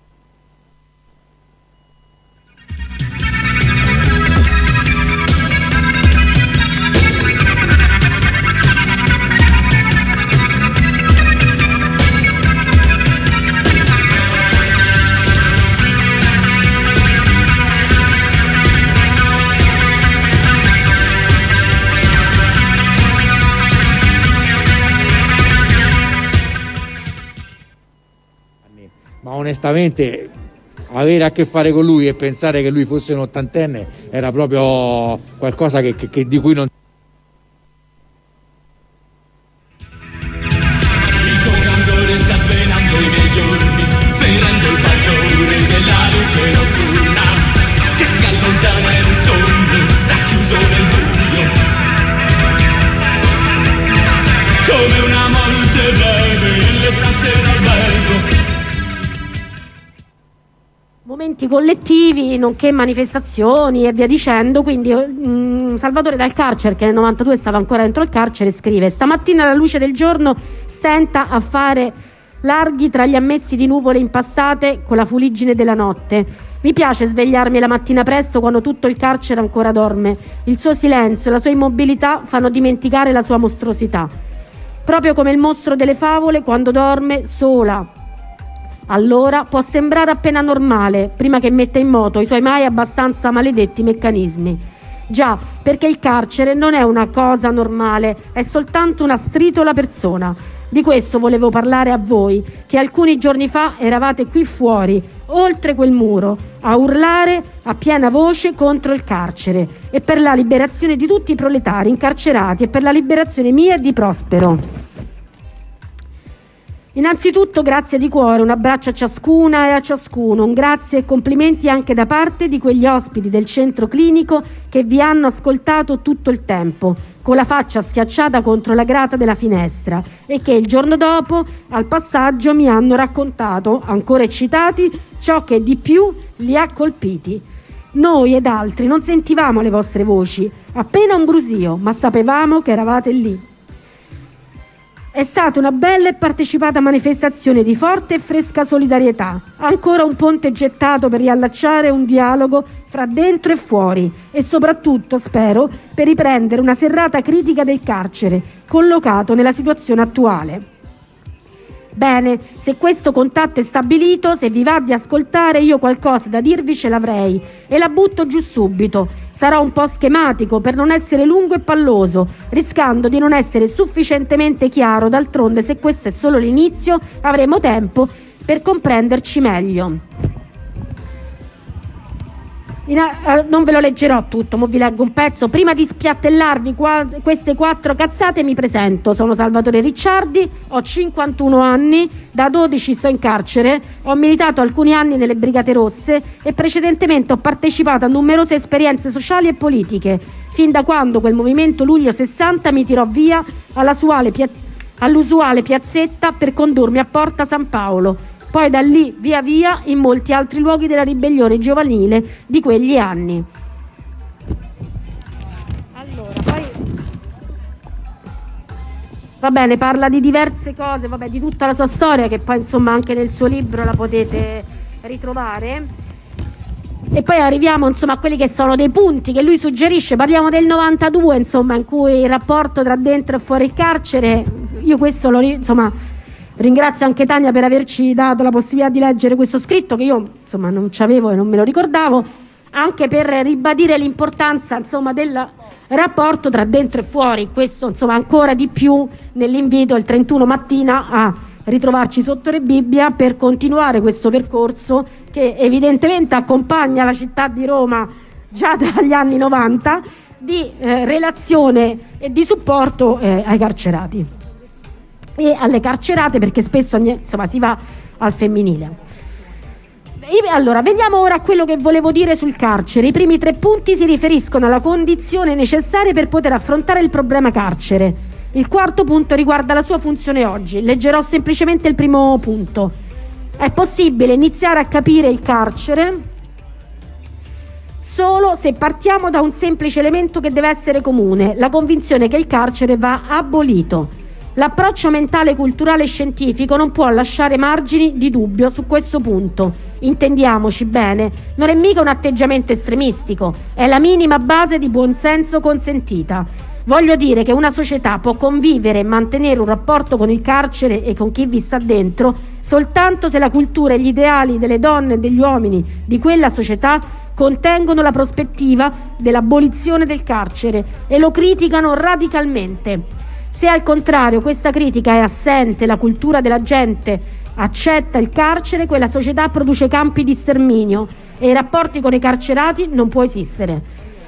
Ma onestamente avere a che fare con lui e pensare che lui fosse un ottantenne era proprio qualcosa che di cui non... Il tuo candore sta svenando i miei giorni, ferendo il bagliore della luce notturna che si allontana in un sogno racchiuso nel buio, come una morte breve nelle stanze d'albergo. Momenti collettivi, nonché manifestazioni e via dicendo. Quindi Salvatore dal carcere, che nel 92 stava ancora dentro il carcere, scrive: stamattina alla luce del giorno stenta a fare larghi tra gli ammessi di nuvole impastate con la fuliggine della notte. Mi piace svegliarmi la mattina presto quando tutto il carcere ancora dorme. Il suo silenzio e la sua immobilità fanno dimenticare la sua mostruosità, proprio come il mostro delle favole quando dorme sola. Allora può sembrare appena normale, prima che metta in moto i suoi mai abbastanza maledetti meccanismi. Già, perché il carcere non è una cosa normale, è soltanto una stritola persona. Di questo volevo parlare a voi, che alcuni giorni fa eravate qui fuori, oltre quel muro, a urlare a piena voce contro il carcere e per la liberazione di tutti i proletari incarcerati e per la liberazione mia e di Prospero. Innanzitutto grazie di cuore, un abbraccio a ciascuna e a ciascuno, un grazie e complimenti anche da parte di quegli ospiti del centro clinico che vi hanno ascoltato tutto il tempo, con la faccia schiacciata contro la grata della finestra, e che il giorno dopo, al passaggio, mi hanno raccontato, ancora eccitati, ciò che di più li ha colpiti. Noi ed altri non sentivamo le vostre voci, appena un brusio, ma sapevamo che eravate lì. È stata una bella e partecipata manifestazione di forte e fresca solidarietà, ancora un ponte gettato per riallacciare un dialogo fra dentro e fuori e soprattutto, spero, per riprendere una serrata critica del carcere, collocato nella situazione attuale. Bene, se questo contatto è stabilito, se vi va di ascoltare, io qualcosa da dirvi ce l'avrei e la butto giù subito. Sarò un po' schematico per non essere lungo e palloso, rischiando di non essere sufficientemente chiaro. D'altronde, se questo è solo l'inizio, avremo tempo per comprenderci meglio. Non ve lo leggerò tutto, ma vi leggo un pezzo. Prima di spiattellarvi queste 4 cazzate mi presento. Sono Salvatore Ricciardi, ho 51 anni, da 12 sto in carcere, ho militato alcuni anni nelle Brigate Rosse e precedentemente ho partecipato a numerose esperienze sociali e politiche, fin da quando quel movimento Luglio 60 mi tirò via all'usuale piazzetta per condurmi a Porta San Paolo. Poi da lì via via in molti altri luoghi della ribellione giovanile di quegli anni. Allora, poi va bene, parla di diverse cose, vabbè, di tutta la sua storia, che poi insomma anche nel suo libro la potete ritrovare. E poi arriviamo insomma a quelli che sono dei punti che lui suggerisce. Parliamo del 92, insomma, in cui il rapporto tra dentro e fuori il carcere, io questo ringrazio anche Tania per averci dato la possibilità di leggere questo scritto, che io insomma non c'avevo e non me lo ricordavo, anche per ribadire l'importanza insomma del rapporto tra dentro e fuori. Questo insomma ancora di più nell'invito il 31 mattina a ritrovarci sotto le Bibbia per continuare questo percorso che evidentemente accompagna la città di Roma già dagli anni 90 di relazione e di supporto ai carcerati e alle carcerate, perché spesso insomma si va al femminile. Allora, veniamo ora a quello che volevo dire sul carcere. I primi 3 punti si riferiscono alla condizione necessaria per poter affrontare il problema carcere. Il 4º punto riguarda la sua funzione oggi. Leggerò semplicemente il primo punto. È possibile iniziare a capire il carcere solo se partiamo da un semplice elemento che deve essere comune: la convinzione che il carcere va abolito. L'approccio mentale, culturale e scientifico non può lasciare margini di dubbio su questo punto. Intendiamoci bene, non è mica un atteggiamento estremistico, è la minima base di buonsenso consentita. Voglio dire che una società può convivere e mantenere un rapporto con il carcere e con chi vi sta dentro soltanto se la cultura e gli ideali delle donne e degli uomini di quella società contengono la prospettiva dell'abolizione del carcere e lo criticano radicalmente. Se al contrario questa critica è assente, la cultura della gente accetta il carcere, quella società produce campi di sterminio e i rapporti con i carcerati non può esistere.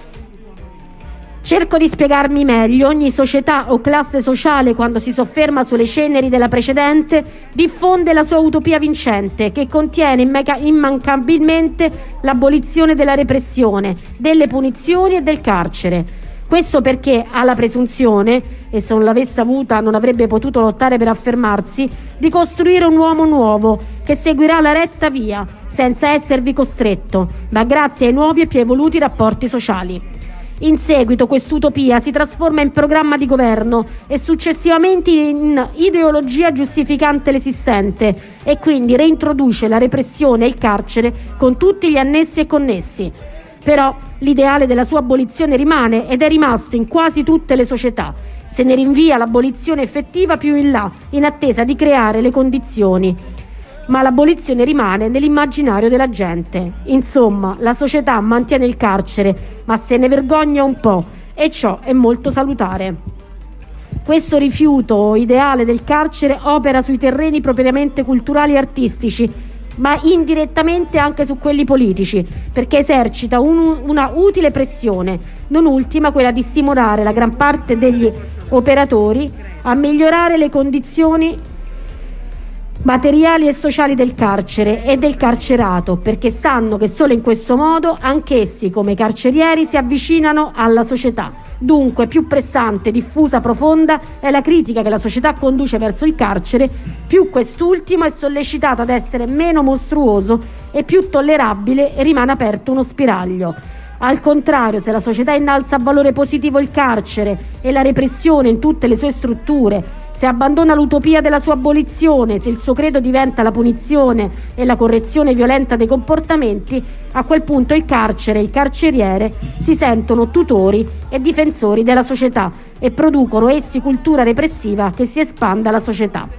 Cerco di spiegarmi meglio. Ogni società o classe sociale, quando si sofferma sulle ceneri della precedente, diffonde la sua utopia vincente, che contiene immancabilmente l'abolizione della repressione, delle punizioni e del carcere. Questo perché ha la presunzione, e se non l'avesse avuta non avrebbe potuto lottare per affermarsi, di costruire un uomo nuovo che seguirà la retta via, senza esservi costretto, ma grazie ai nuovi e più evoluti rapporti sociali. In seguito quest'utopia si trasforma in programma di governo e successivamente in ideologia giustificante l'esistente e quindi reintroduce la repressione e il carcere con tutti gli annessi e connessi. Però l'ideale della sua abolizione rimane ed è rimasto in quasi tutte le società. Se ne rinvia l'abolizione effettiva più in là, in attesa di creare le condizioni. Ma l'abolizione rimane nell'immaginario della gente. Insomma, la società mantiene il carcere, ma se ne vergogna un po', e ciò è molto salutare. Questo rifiuto ideale del carcere opera sui terreni propriamente culturali e artistici, ma indirettamente anche su quelli politici, perché esercita una utile pressione, non ultima quella di stimolare la gran parte degli operatori a migliorare le condizioni materiali e sociali del carcere e del carcerato, perché sanno che solo in questo modo anch'essi, come carcerieri, si avvicinano alla società. Dunque, più pressante, diffusa, profonda è la critica che la società conduce verso il carcere, più quest'ultimo è sollecitato ad essere meno mostruoso e più tollerabile e rimane aperto uno spiraglio. Al contrario, se la società innalza a valore positivo il carcere e la repressione in tutte le sue strutture, se abbandona l'utopia della sua abolizione, se il suo credo diventa la punizione e la correzione violenta dei comportamenti, a quel punto il carcere e il carceriere si sentono tutori e difensori della società e producono essi cultura repressiva che si espande alla società.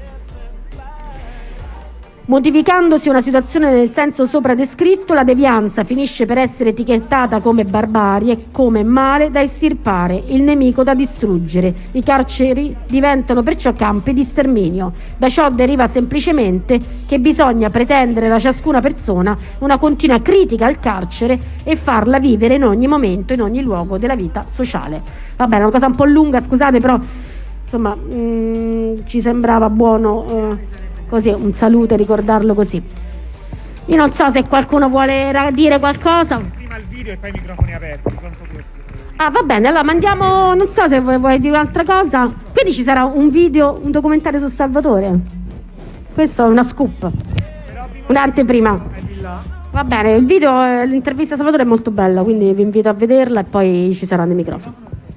Modificandosi una situazione nel senso sopra descritto, la devianza finisce per essere etichettata come barbarie, come male da estirpare, il nemico da distruggere. I carceri diventano perciò campi di sterminio. Da ciò deriva semplicemente che bisogna pretendere da ciascuna persona una continua critica al carcere e farla vivere in ogni momento, in ogni luogo della vita sociale. Vabbè, è una cosa un po' lunga, scusate, però insomma ci sembrava buono così, un saluto e ricordarlo così. Io non so se qualcuno vuole dire qualcosa. Prima il video e poi i microfoni aperti. Ah, va bene, allora mandiamo, non so se vuoi dire un'altra cosa. Quindi ci sarà un video, un documentario su Salvatore. Questo è una scoop, un'anteprima. Va bene, il video, l'intervista a Salvatore è molto bella, quindi vi invito a vederla e poi ci saranno i microfoni.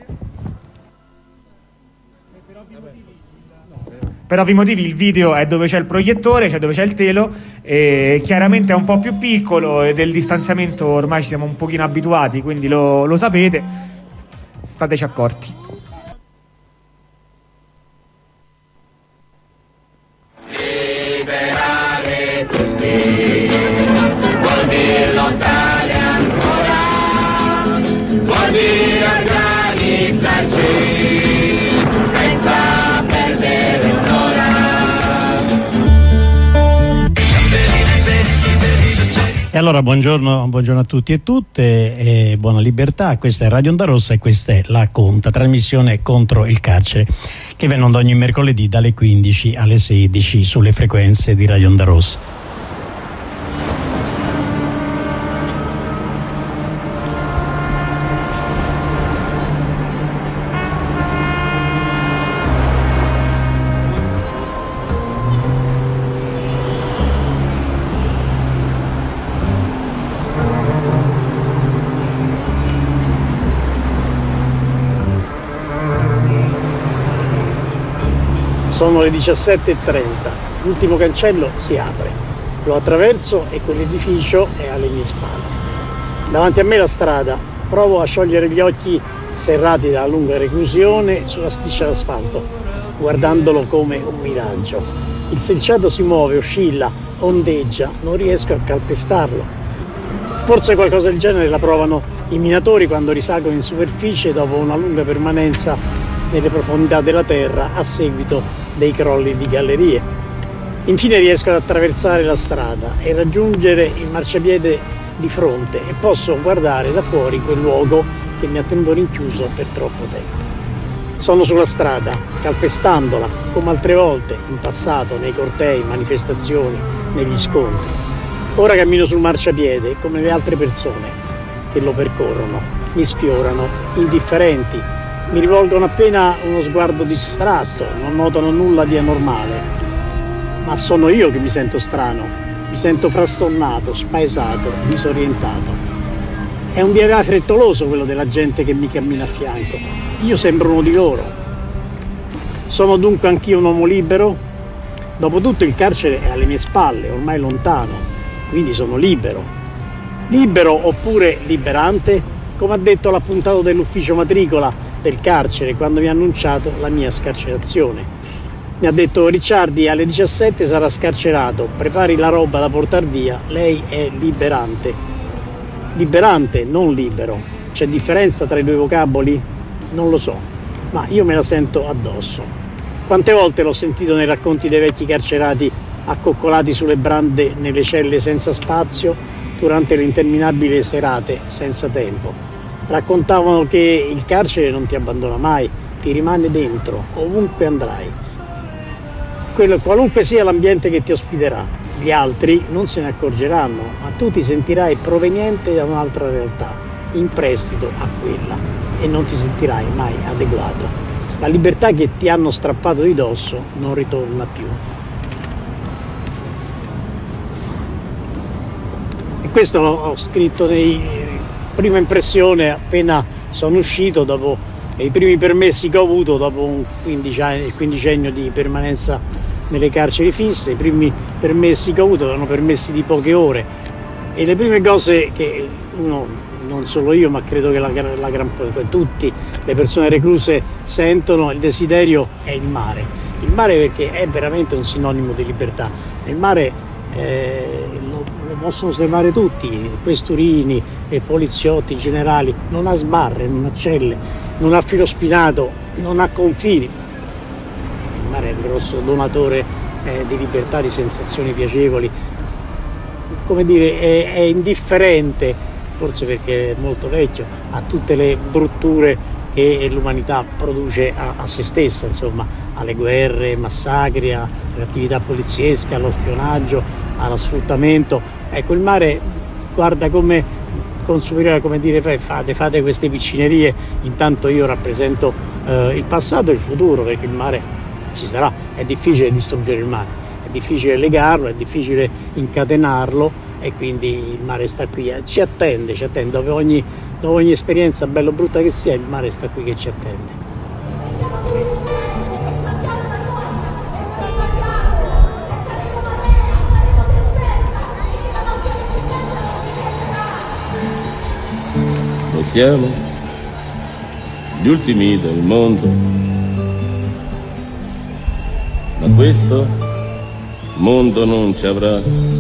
Per ovvi motivi il video è dove c'è il proiettore, cioè dove c'è il telo, e chiaramente è un po' più piccolo e del distanziamento ormai ci siamo un pochino abituati, quindi lo sapete, stateci accorti. Liberare tutti, vuol dire lottare ancora, vuol dire organizzarci senza perdere un'ora. E allora buongiorno a tutti e tutte e buona libertà. Questa è Radio Onda Rossa e questa è La Conta, trasmissione contro il carcere, che viene onda ogni mercoledì dalle 15 alle 16 sulle frequenze di Radio Onda Rossa. Sono le 17:30, l'ultimo cancello si apre, lo attraverso e quell'edificio è alle mie spalle. Davanti a me la strada, provo a sciogliere gli occhi serrati dalla lunga reclusione sulla striscia d'asfalto, guardandolo come un miraggio. Il selciato si muove, oscilla, ondeggia, non riesco a calpestarlo. Forse qualcosa del genere la provano i minatori quando risalgono in superficie dopo una lunga permanenza nelle profondità della terra a seguito dei crolli di gallerie. Infine riesco ad attraversare la strada e raggiungere il marciapiede di fronte e posso guardare da fuori quel luogo che mi ha tenuto rinchiuso per troppo tempo. Sono sulla strada, calpestandola, come altre volte in passato, nei cortei, manifestazioni, negli scontri. Ora cammino sul marciapiede come le altre persone che lo percorrono, mi sfiorano, indifferenti, mi rivolgono appena uno sguardo distratto, non notano nulla di anormale. Ma sono io che mi sento strano, mi sento frastornato, spaesato, disorientato. È un DNA frettoloso quello della gente che mi cammina a fianco. Io sembro uno di loro. Sono dunque anch'io un uomo libero? Dopotutto il carcere è alle mie spalle, ormai lontano, quindi sono libero. Libero oppure liberante? Come ha detto l'appuntato dell'ufficio matricola del carcere quando mi ha annunciato la mia scarcerazione. Mi ha detto: Ricciardi alle 17 sarà scarcerato, prepari la roba da portar via, lei è liberante. Liberante, non libero. C'è differenza tra i due vocaboli? Non lo so, ma io me la sento addosso. Quante volte l'ho sentito nei racconti dei vecchi carcerati accoccolati sulle brande nelle celle senza spazio durante le interminabili serate senza tempo. Raccontavano che il carcere non ti abbandona mai, ti rimane dentro, ovunque andrai. qualunque sia l'ambiente che ti ospiterà, gli altri non se ne accorgeranno, ma tu ti sentirai proveniente da un'altra realtà, in prestito a quella, e non ti sentirai mai adeguato. La libertà che ti hanno strappato di dosso non ritorna più. E questo l'ho scritto prima impressione appena sono uscito, dopo i primi permessi che ho avuto dopo il quindicennio di permanenza nelle carceri fisse. I primi permessi che ho avuto erano permessi di poche ore, e le prime cose che uno, non solo io, ma credo che tutte le persone recluse sentono, il desiderio è il mare. Il mare, perché è veramente un sinonimo di libertà. Il mare lo possono osservare tutti, questurini, poliziotti, generali, non ha sbarre, non ha celle, non ha filo spinato, non ha confini. Il mare è un grosso donatore di libertà, di sensazioni piacevoli. Come dire, è indifferente, forse perché è molto vecchio, a tutte le brutture che l'umanità produce a se stessa, insomma, alle guerre, ai massacri, all'attività poliziesca, allo spionaggio, allo sfruttamento. Ecco, il mare guarda come con superiore, come dire, fate queste piccinerie, intanto io rappresento il passato e il futuro, perché il mare ci sarà. È difficile distruggere il mare, è difficile legarlo, è difficile incatenarlo, e quindi il mare sta qui, ci attende, dopo ogni esperienza, bella o brutta che sia, il mare sta qui che ci attende. Noi siamo gli ultimi del mondo, ma questo mondo non ci avrà.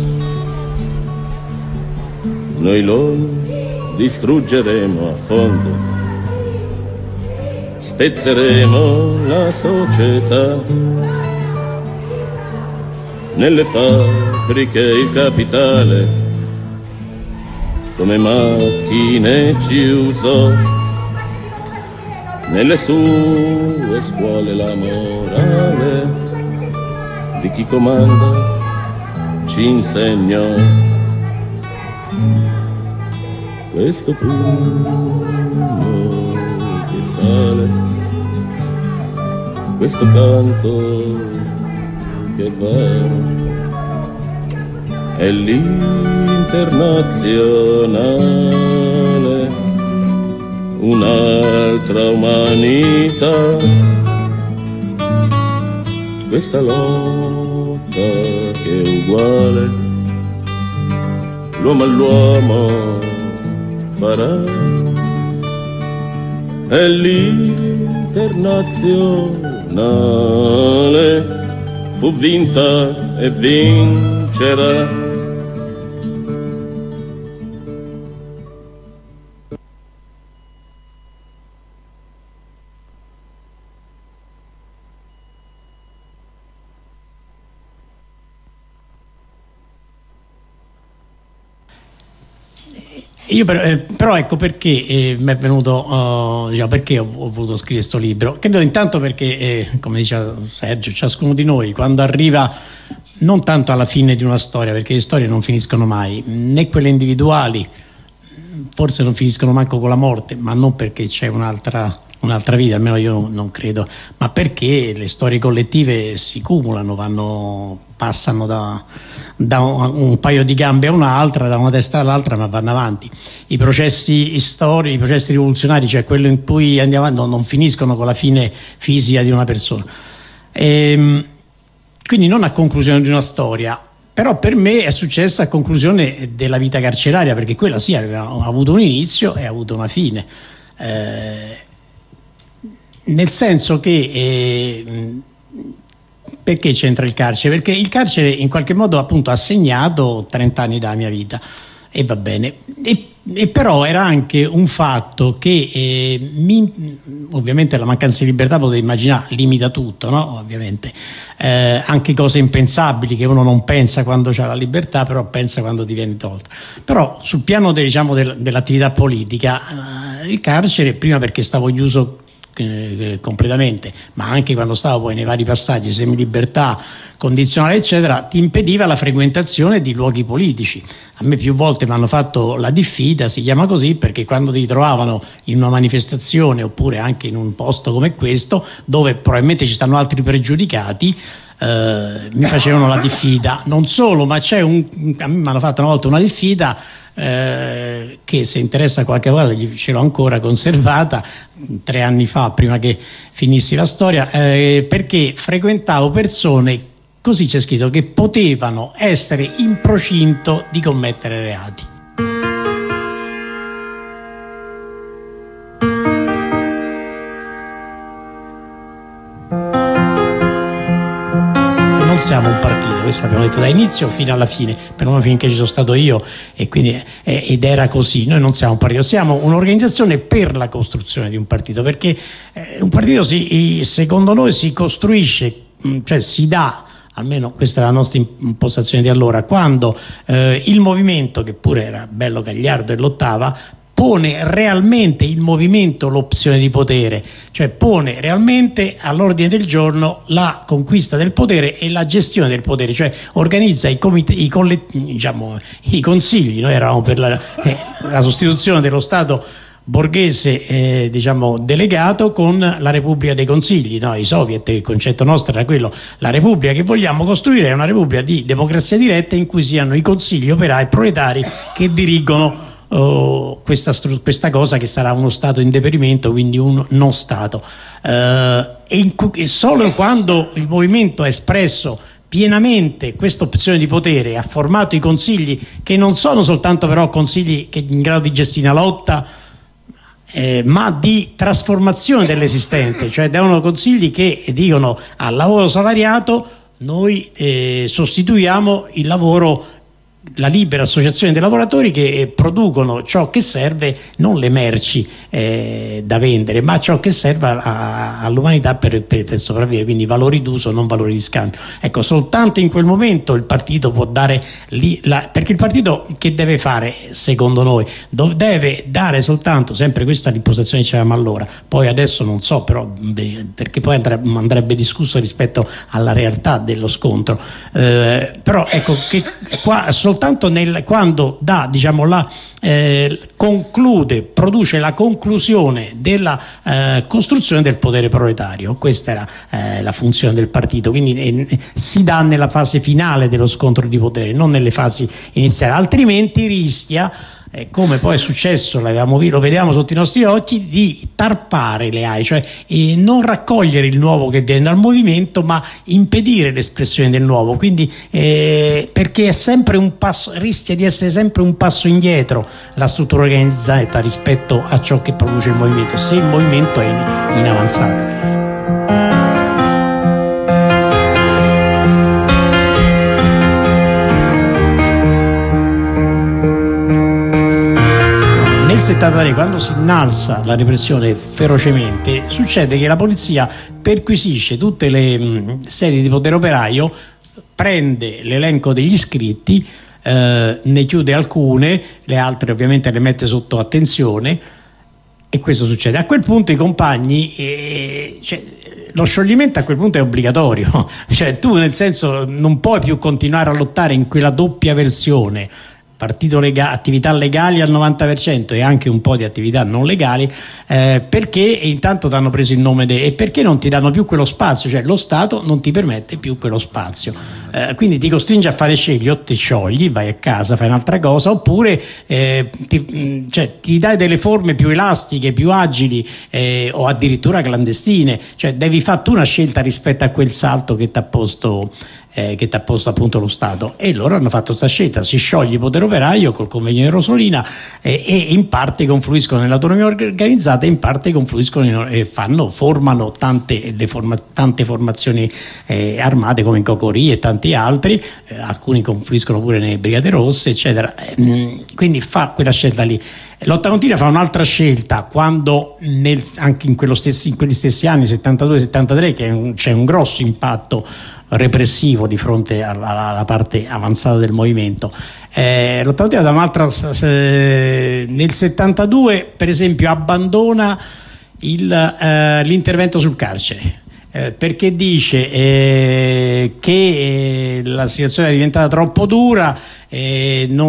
Noi lo distruggeremo a fondo, spezzeremo la società, nelle fabbriche il capitale, come macchine ci usò, nelle sue scuole la morale di chi comanda ci insegnò. Questo pugno che sale, questo canto che va, è l'internazionale, un'altra umanità. Questa lotta che è uguale, l'uomo all'uomo farà, è l'internazionale, fu vinta e vincerà. Io però ecco perché mi è venuto, perché ho voluto scrivere questo libro. Credo intanto perché, come diceva Sergio, ciascuno di noi quando arriva non tanto alla fine di una storia, perché le storie non finiscono mai, né quelle individuali, forse non finiscono manco con la morte, ma non perché c'è un'altra vita, almeno io non credo, ma perché le storie collettive si cumulano, passano da un paio di gambe a un'altra, da una testa all'altra, ma vanno avanti. I processi storici, i processi rivoluzionari, cioè quello in cui andiamo avanti, non finiscono con la fine fisica di una persona. Quindi non a conclusione di una storia, però per me è successa a conclusione della vita carceraria, perché quella sì aveva avuto un inizio e ha avuto una fine. Nel senso che perché c'entra il carcere? Perché il carcere in qualche modo appunto ha segnato 30 anni della mia vita, e va bene, e però era anche un fatto che ovviamente la mancanza di libertà, potete immaginare, limita tutto, no? Ovviamente anche cose impensabili che uno non pensa quando c'ha la libertà, però pensa quando ti viene tolta. Però sul piano dell'attività politica, il carcere, prima perché stavo chiuso completamente, ma anche quando stavo poi nei vari passaggi, semilibertà, condizionale eccetera, ti impediva la frequentazione di luoghi politici. A me più volte mi hanno fatto la diffida, si chiama così, perché quando ti trovavano in una manifestazione oppure anche in un posto come questo, dove probabilmente ci stanno altri pregiudicati, mi facevano la diffida. Non solo, ma a me mi hanno fatto una volta una diffida che, se interessa qualche volta, ce l'ho ancora conservata 3 anni fa, prima che finissi la storia, perché frequentavo persone, così c'è scritto, che potevano essere in procinto di commettere reati. Non siamo un partito, questo l'abbiamo detto da inizio fino alla fine, perlomeno finché ci sono stato io, e quindi ed era così. Noi non siamo un partito, siamo un'organizzazione per la costruzione di un partito, perché un partito secondo noi si costruisce, cioè si dà, almeno questa è la nostra impostazione di allora, quando il movimento, che pure era bello gagliardo e lottava, pone realmente il movimento l'opzione di potere, cioè pone realmente all'ordine del giorno la conquista del potere e la gestione del potere, cioè organizza i consigli. Noi eravamo per la sostituzione dello Stato borghese delegato con la Repubblica dei Consigli, no? I soviet, il concetto nostro era quello: la Repubblica che vogliamo costruire è una Repubblica di democrazia diretta in cui siano i consigli operai proletari che dirigono questa cosa, che sarà uno Stato in deperimento, quindi un non Stato, e solo quando il movimento ha espresso pienamente questa opzione di potere, ha formato i consigli, che non sono soltanto però consigli che in grado di gestire la lotta, ma di trasformazione dell'esistente, cioè devono consigli che dicono: al lavoro salariato noi sostituiamo il lavoro, la libera associazione dei lavoratori che producono ciò che serve, non le merci da vendere, ma ciò che serve all'umanità per sopravvivere, quindi valori d'uso, non valori di scambio. Ecco, soltanto in quel momento il partito può dare perché il partito che deve fare, secondo noi, deve dare soltanto, sempre questa è l'impostazione che c'avevamo allora, poi adesso non so, però perché poi andrebbe discusso rispetto alla realtà dello scontro, però ecco che qua soltanto quando dà, produce la conclusione della costruzione del potere proletario. Questa era la funzione del partito, quindi si dà nella fase finale dello scontro di potere, non nelle fasi iniziali, altrimenti rischia, come poi è successo, lo vediamo sotto i nostri occhi, di tarpare le aree, cioè non raccogliere il nuovo che viene dal movimento, ma impedire l'espressione del nuovo, quindi perché è sempre un passo, rischia di essere sempre un passo indietro la struttura organizzata rispetto a ciò che produce il movimento, se il movimento è in avanzata. Nel 73, quando si innalza la repressione ferocemente, succede che la polizia perquisisce tutte le sedi di potere operaio, prende l'elenco degli iscritti, ne chiude alcune, le altre ovviamente le mette sotto attenzione, e questo succede. A quel punto i compagni, lo scioglimento a quel punto è obbligatorio, cioè tu, nel senso, non puoi più continuare a lottare in quella doppia versione, partito attività legali al 90% e anche un po' di attività non legali, perché intanto ti hanno preso il nome e perché non ti danno più quello spazio, cioè lo Stato non ti permette più quello spazio, quindi ti costringe a fare scegli: o ti sciogli, vai a casa, fai un'altra cosa, oppure ti dai delle forme più elastiche, più agili, o addirittura clandestine, cioè devi fare tu una scelta rispetto a quel salto che ti ha posto appunto lo Stato. E loro hanno fatto questa scelta: si scioglie il potere operaio col convegno di Rosolina, e in parte confluiscono nell'autonomia organizzata, in parte confluiscono formano tante formazioni armate come in Cocori e tanti altri, alcuni confluiscono pure nelle Brigate Rosse, eccetera. Quindi fa quella scelta lì. Lotta Continua fa un'altra scelta quando anche in quegli stessi anni 72-73 che c'è un grosso impatto repressivo di fronte alla parte avanzata del movimento. Lotta Continua da un'altra, nel 72 per esempio abbandona l'intervento sul carcere. Perché dice che la situazione è diventata troppo dura, non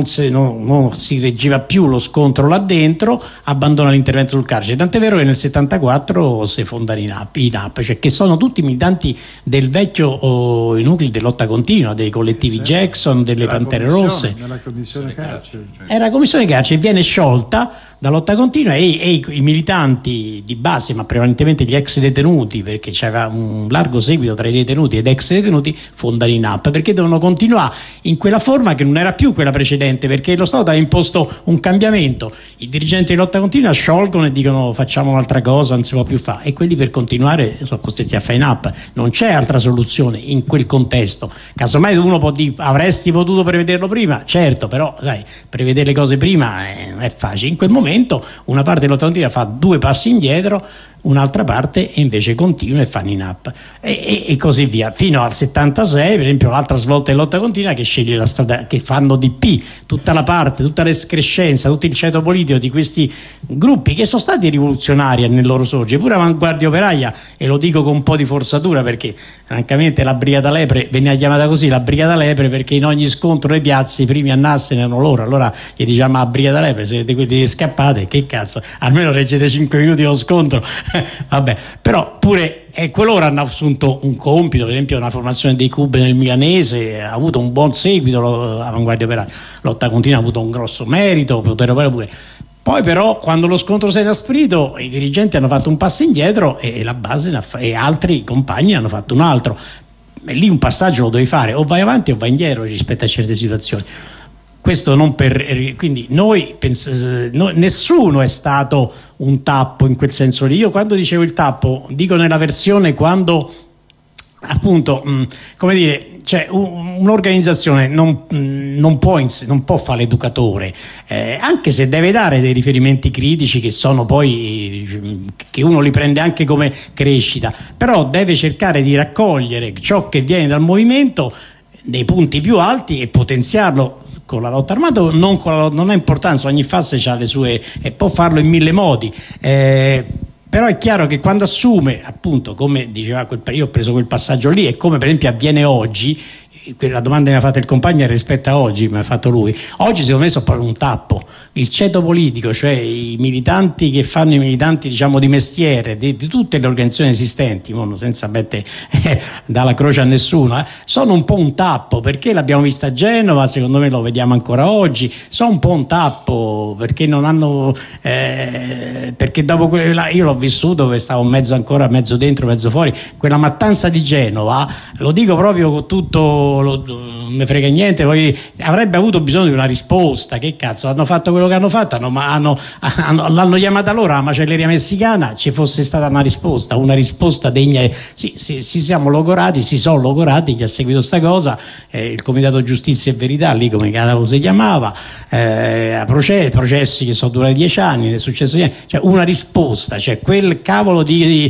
si reggeva più lo scontro là dentro, abbandona l'intervento sul carcere. Tant'è vero che nel 74 si fondano i NAP, cioè che sono tutti militanti del vecchio i nuclei di lotta continua, dei collettivi Jackson, delle Pantere Rosse. Nella commissione carcere. Era la commissione carcere, viene sciolta da lotta continua e i militanti di base, ma prevalentemente gli ex detenuti, perché c'era un largo seguito tra i detenuti ed ex detenuti, fondano i NAP, perché devono continuare in quella forma che non era più quella precedente, perché lo Stato ha imposto un cambiamento. I dirigenti di lotta continua sciolgono e dicono facciamo un'altra cosa, non si può più fare, e quelli per continuare sono costretti a fare i NAP. Non c'è altra soluzione in quel contesto. Casomai uno può dire avresti potuto prevederlo prima, certo, però sai, prevedere le cose prima non è facile. In quel momento una parte di lotta continua fa 2 passi indietro, un'altra parte invece continua e fanno i NAP e così via, fino al 76, per esempio l'altra svolta di lotta continua che sceglie la strada, che fanno DP, tutta la parte, tutta l'escrescenza, tutto il ceto politico di questi gruppi che sono stati rivoluzionari nel loro sorgere, pure Avanguardia Operaia, e lo dico con un po' di forzatura perché francamente la Brigata Lepre veniva chiamata così, la Brigata Lepre, perché in ogni scontro le piazze i primi a nassene erano loro, allora gli diciamo a Brigata Lepre, siete quelli che scappate, che cazzo, almeno reggete 5 minuti lo scontro. Vabbè, però pure quell'ora hanno assunto un compito, per esempio una formazione dei CUB nel milanese ha avuto un buon seguito, Avanguardia Operaia, lotta continua ha avuto un grosso merito, potere operaio pure. Poi però quando lo scontro si è inasprito i dirigenti hanno fatto un passo indietro e la base e altri compagni hanno fatto un altro, e lì un passaggio lo devi fare, o vai avanti o vai indietro rispetto a certe situazioni. Questo non per, quindi nessuno è stato un tappo in quel senso lì. Io quando dicevo il tappo dico nella versione quando appunto come dire, cioè un'organizzazione non può fare l'educatore, anche se deve dare dei riferimenti critici che sono poi che uno li prende anche come crescita, però deve cercare di raccogliere ciò che viene dal movimento dei punti più alti e potenziarlo con la lotta armata, non ha importanza, ogni fase ha le sue e può farlo in 1000 modi, però è chiaro che quando assume, appunto, come diceva io ho preso quel passaggio lì, e come per esempio avviene oggi, la domanda che mi ha fatto il compagno è rispetto a oggi, mi ha fatto lui. Oggi secondo me sono proprio un tappo. Il ceto politico, cioè i militanti che fanno i militanti diciamo di mestiere di tutte le organizzazioni esistenti, senza mettere dalla croce a nessuno, sono un po' un tappo, perché l'abbiamo vista a Genova, secondo me lo vediamo ancora oggi, sono un po' un tappo perché non hanno perché dopo quella, io l'ho vissuto dove stavo mezzo dentro mezzo fuori, quella mattanza di Genova, lo dico proprio con tutto, non mi frega niente, poi avrebbe avuto bisogno di una risposta. Che cazzo, hanno fatto quello che hanno fatto, l'hanno chiamata loro la macelleria messicana, ci fosse stata una risposta degna. Sì, si sono logorati, chi ha seguito sta cosa, il Comitato Giustizia e Verità, lì come si chiamava, processi che sono durati 10 anni, non è successo niente, cioè una risposta, cioè quel cavolo di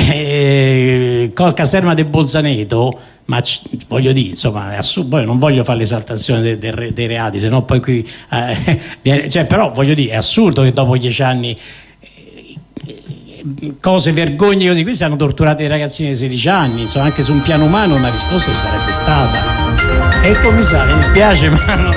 caserma del Bolzaneto. Ma voglio dire, insomma, poi non voglio fare l'esaltazione dei reati, se no poi qui però voglio dire, è assurdo che dopo 10 anni cose, vergogne così, questi hanno torturato i ragazzini di 16 anni, insomma, anche su un piano umano una risposta sarebbe stata. E il commissario, mi spiace, ma non...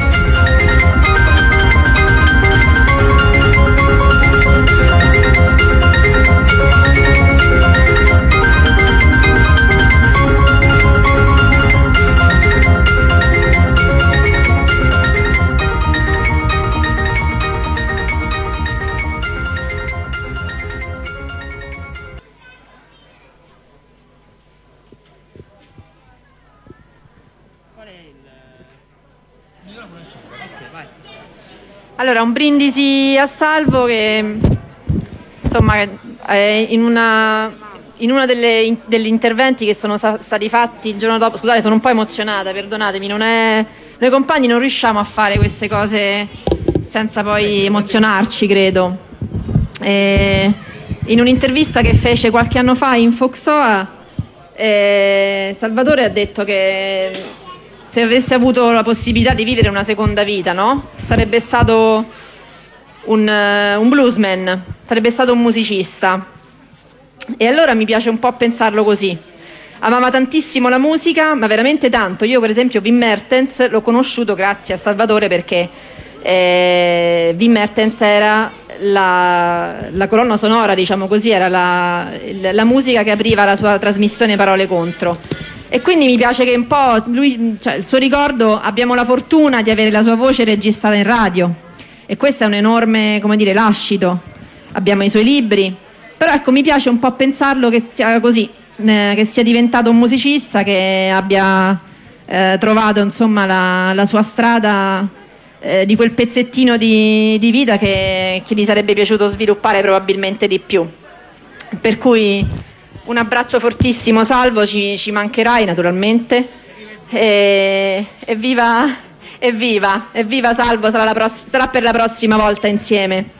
Allora, un brindisi a Salvo che insomma in uno degli interventi che sono stati fatti il giorno dopo, scusate, sono un po' emozionata, perdonatemi, noi compagni non riusciamo a fare queste cose senza poi emozionarci, credo. In un'intervista che fece qualche anno fa in Foxoa, Salvatore ha detto che se avesse avuto la possibilità di vivere una seconda vita, no? Sarebbe stato un bluesman, sarebbe stato un musicista. E allora mi piace un po' pensarlo così. Amava tantissimo la musica, ma veramente tanto. Io per esempio Wim Mertens l'ho conosciuto grazie a Salvatore, perché Wim Mertens era la colonna sonora, diciamo così, era la musica che apriva la sua trasmissione Parole Contro. E quindi mi piace che un po' lui, cioè, il suo ricordo, abbiamo la fortuna di avere la sua voce registrata in radio, e questo è un enorme, come dire, lascito. Abbiamo i suoi libri, però ecco, mi piace un po' pensarlo che sia così, che sia diventato un musicista, che abbia trovato insomma la sua strada, di quel pezzettino di vita che gli sarebbe piaciuto sviluppare probabilmente di più. Per cui un abbraccio fortissimo, Salvo, ci mancherai naturalmente, evviva Salvo, sarà per la prossima volta insieme.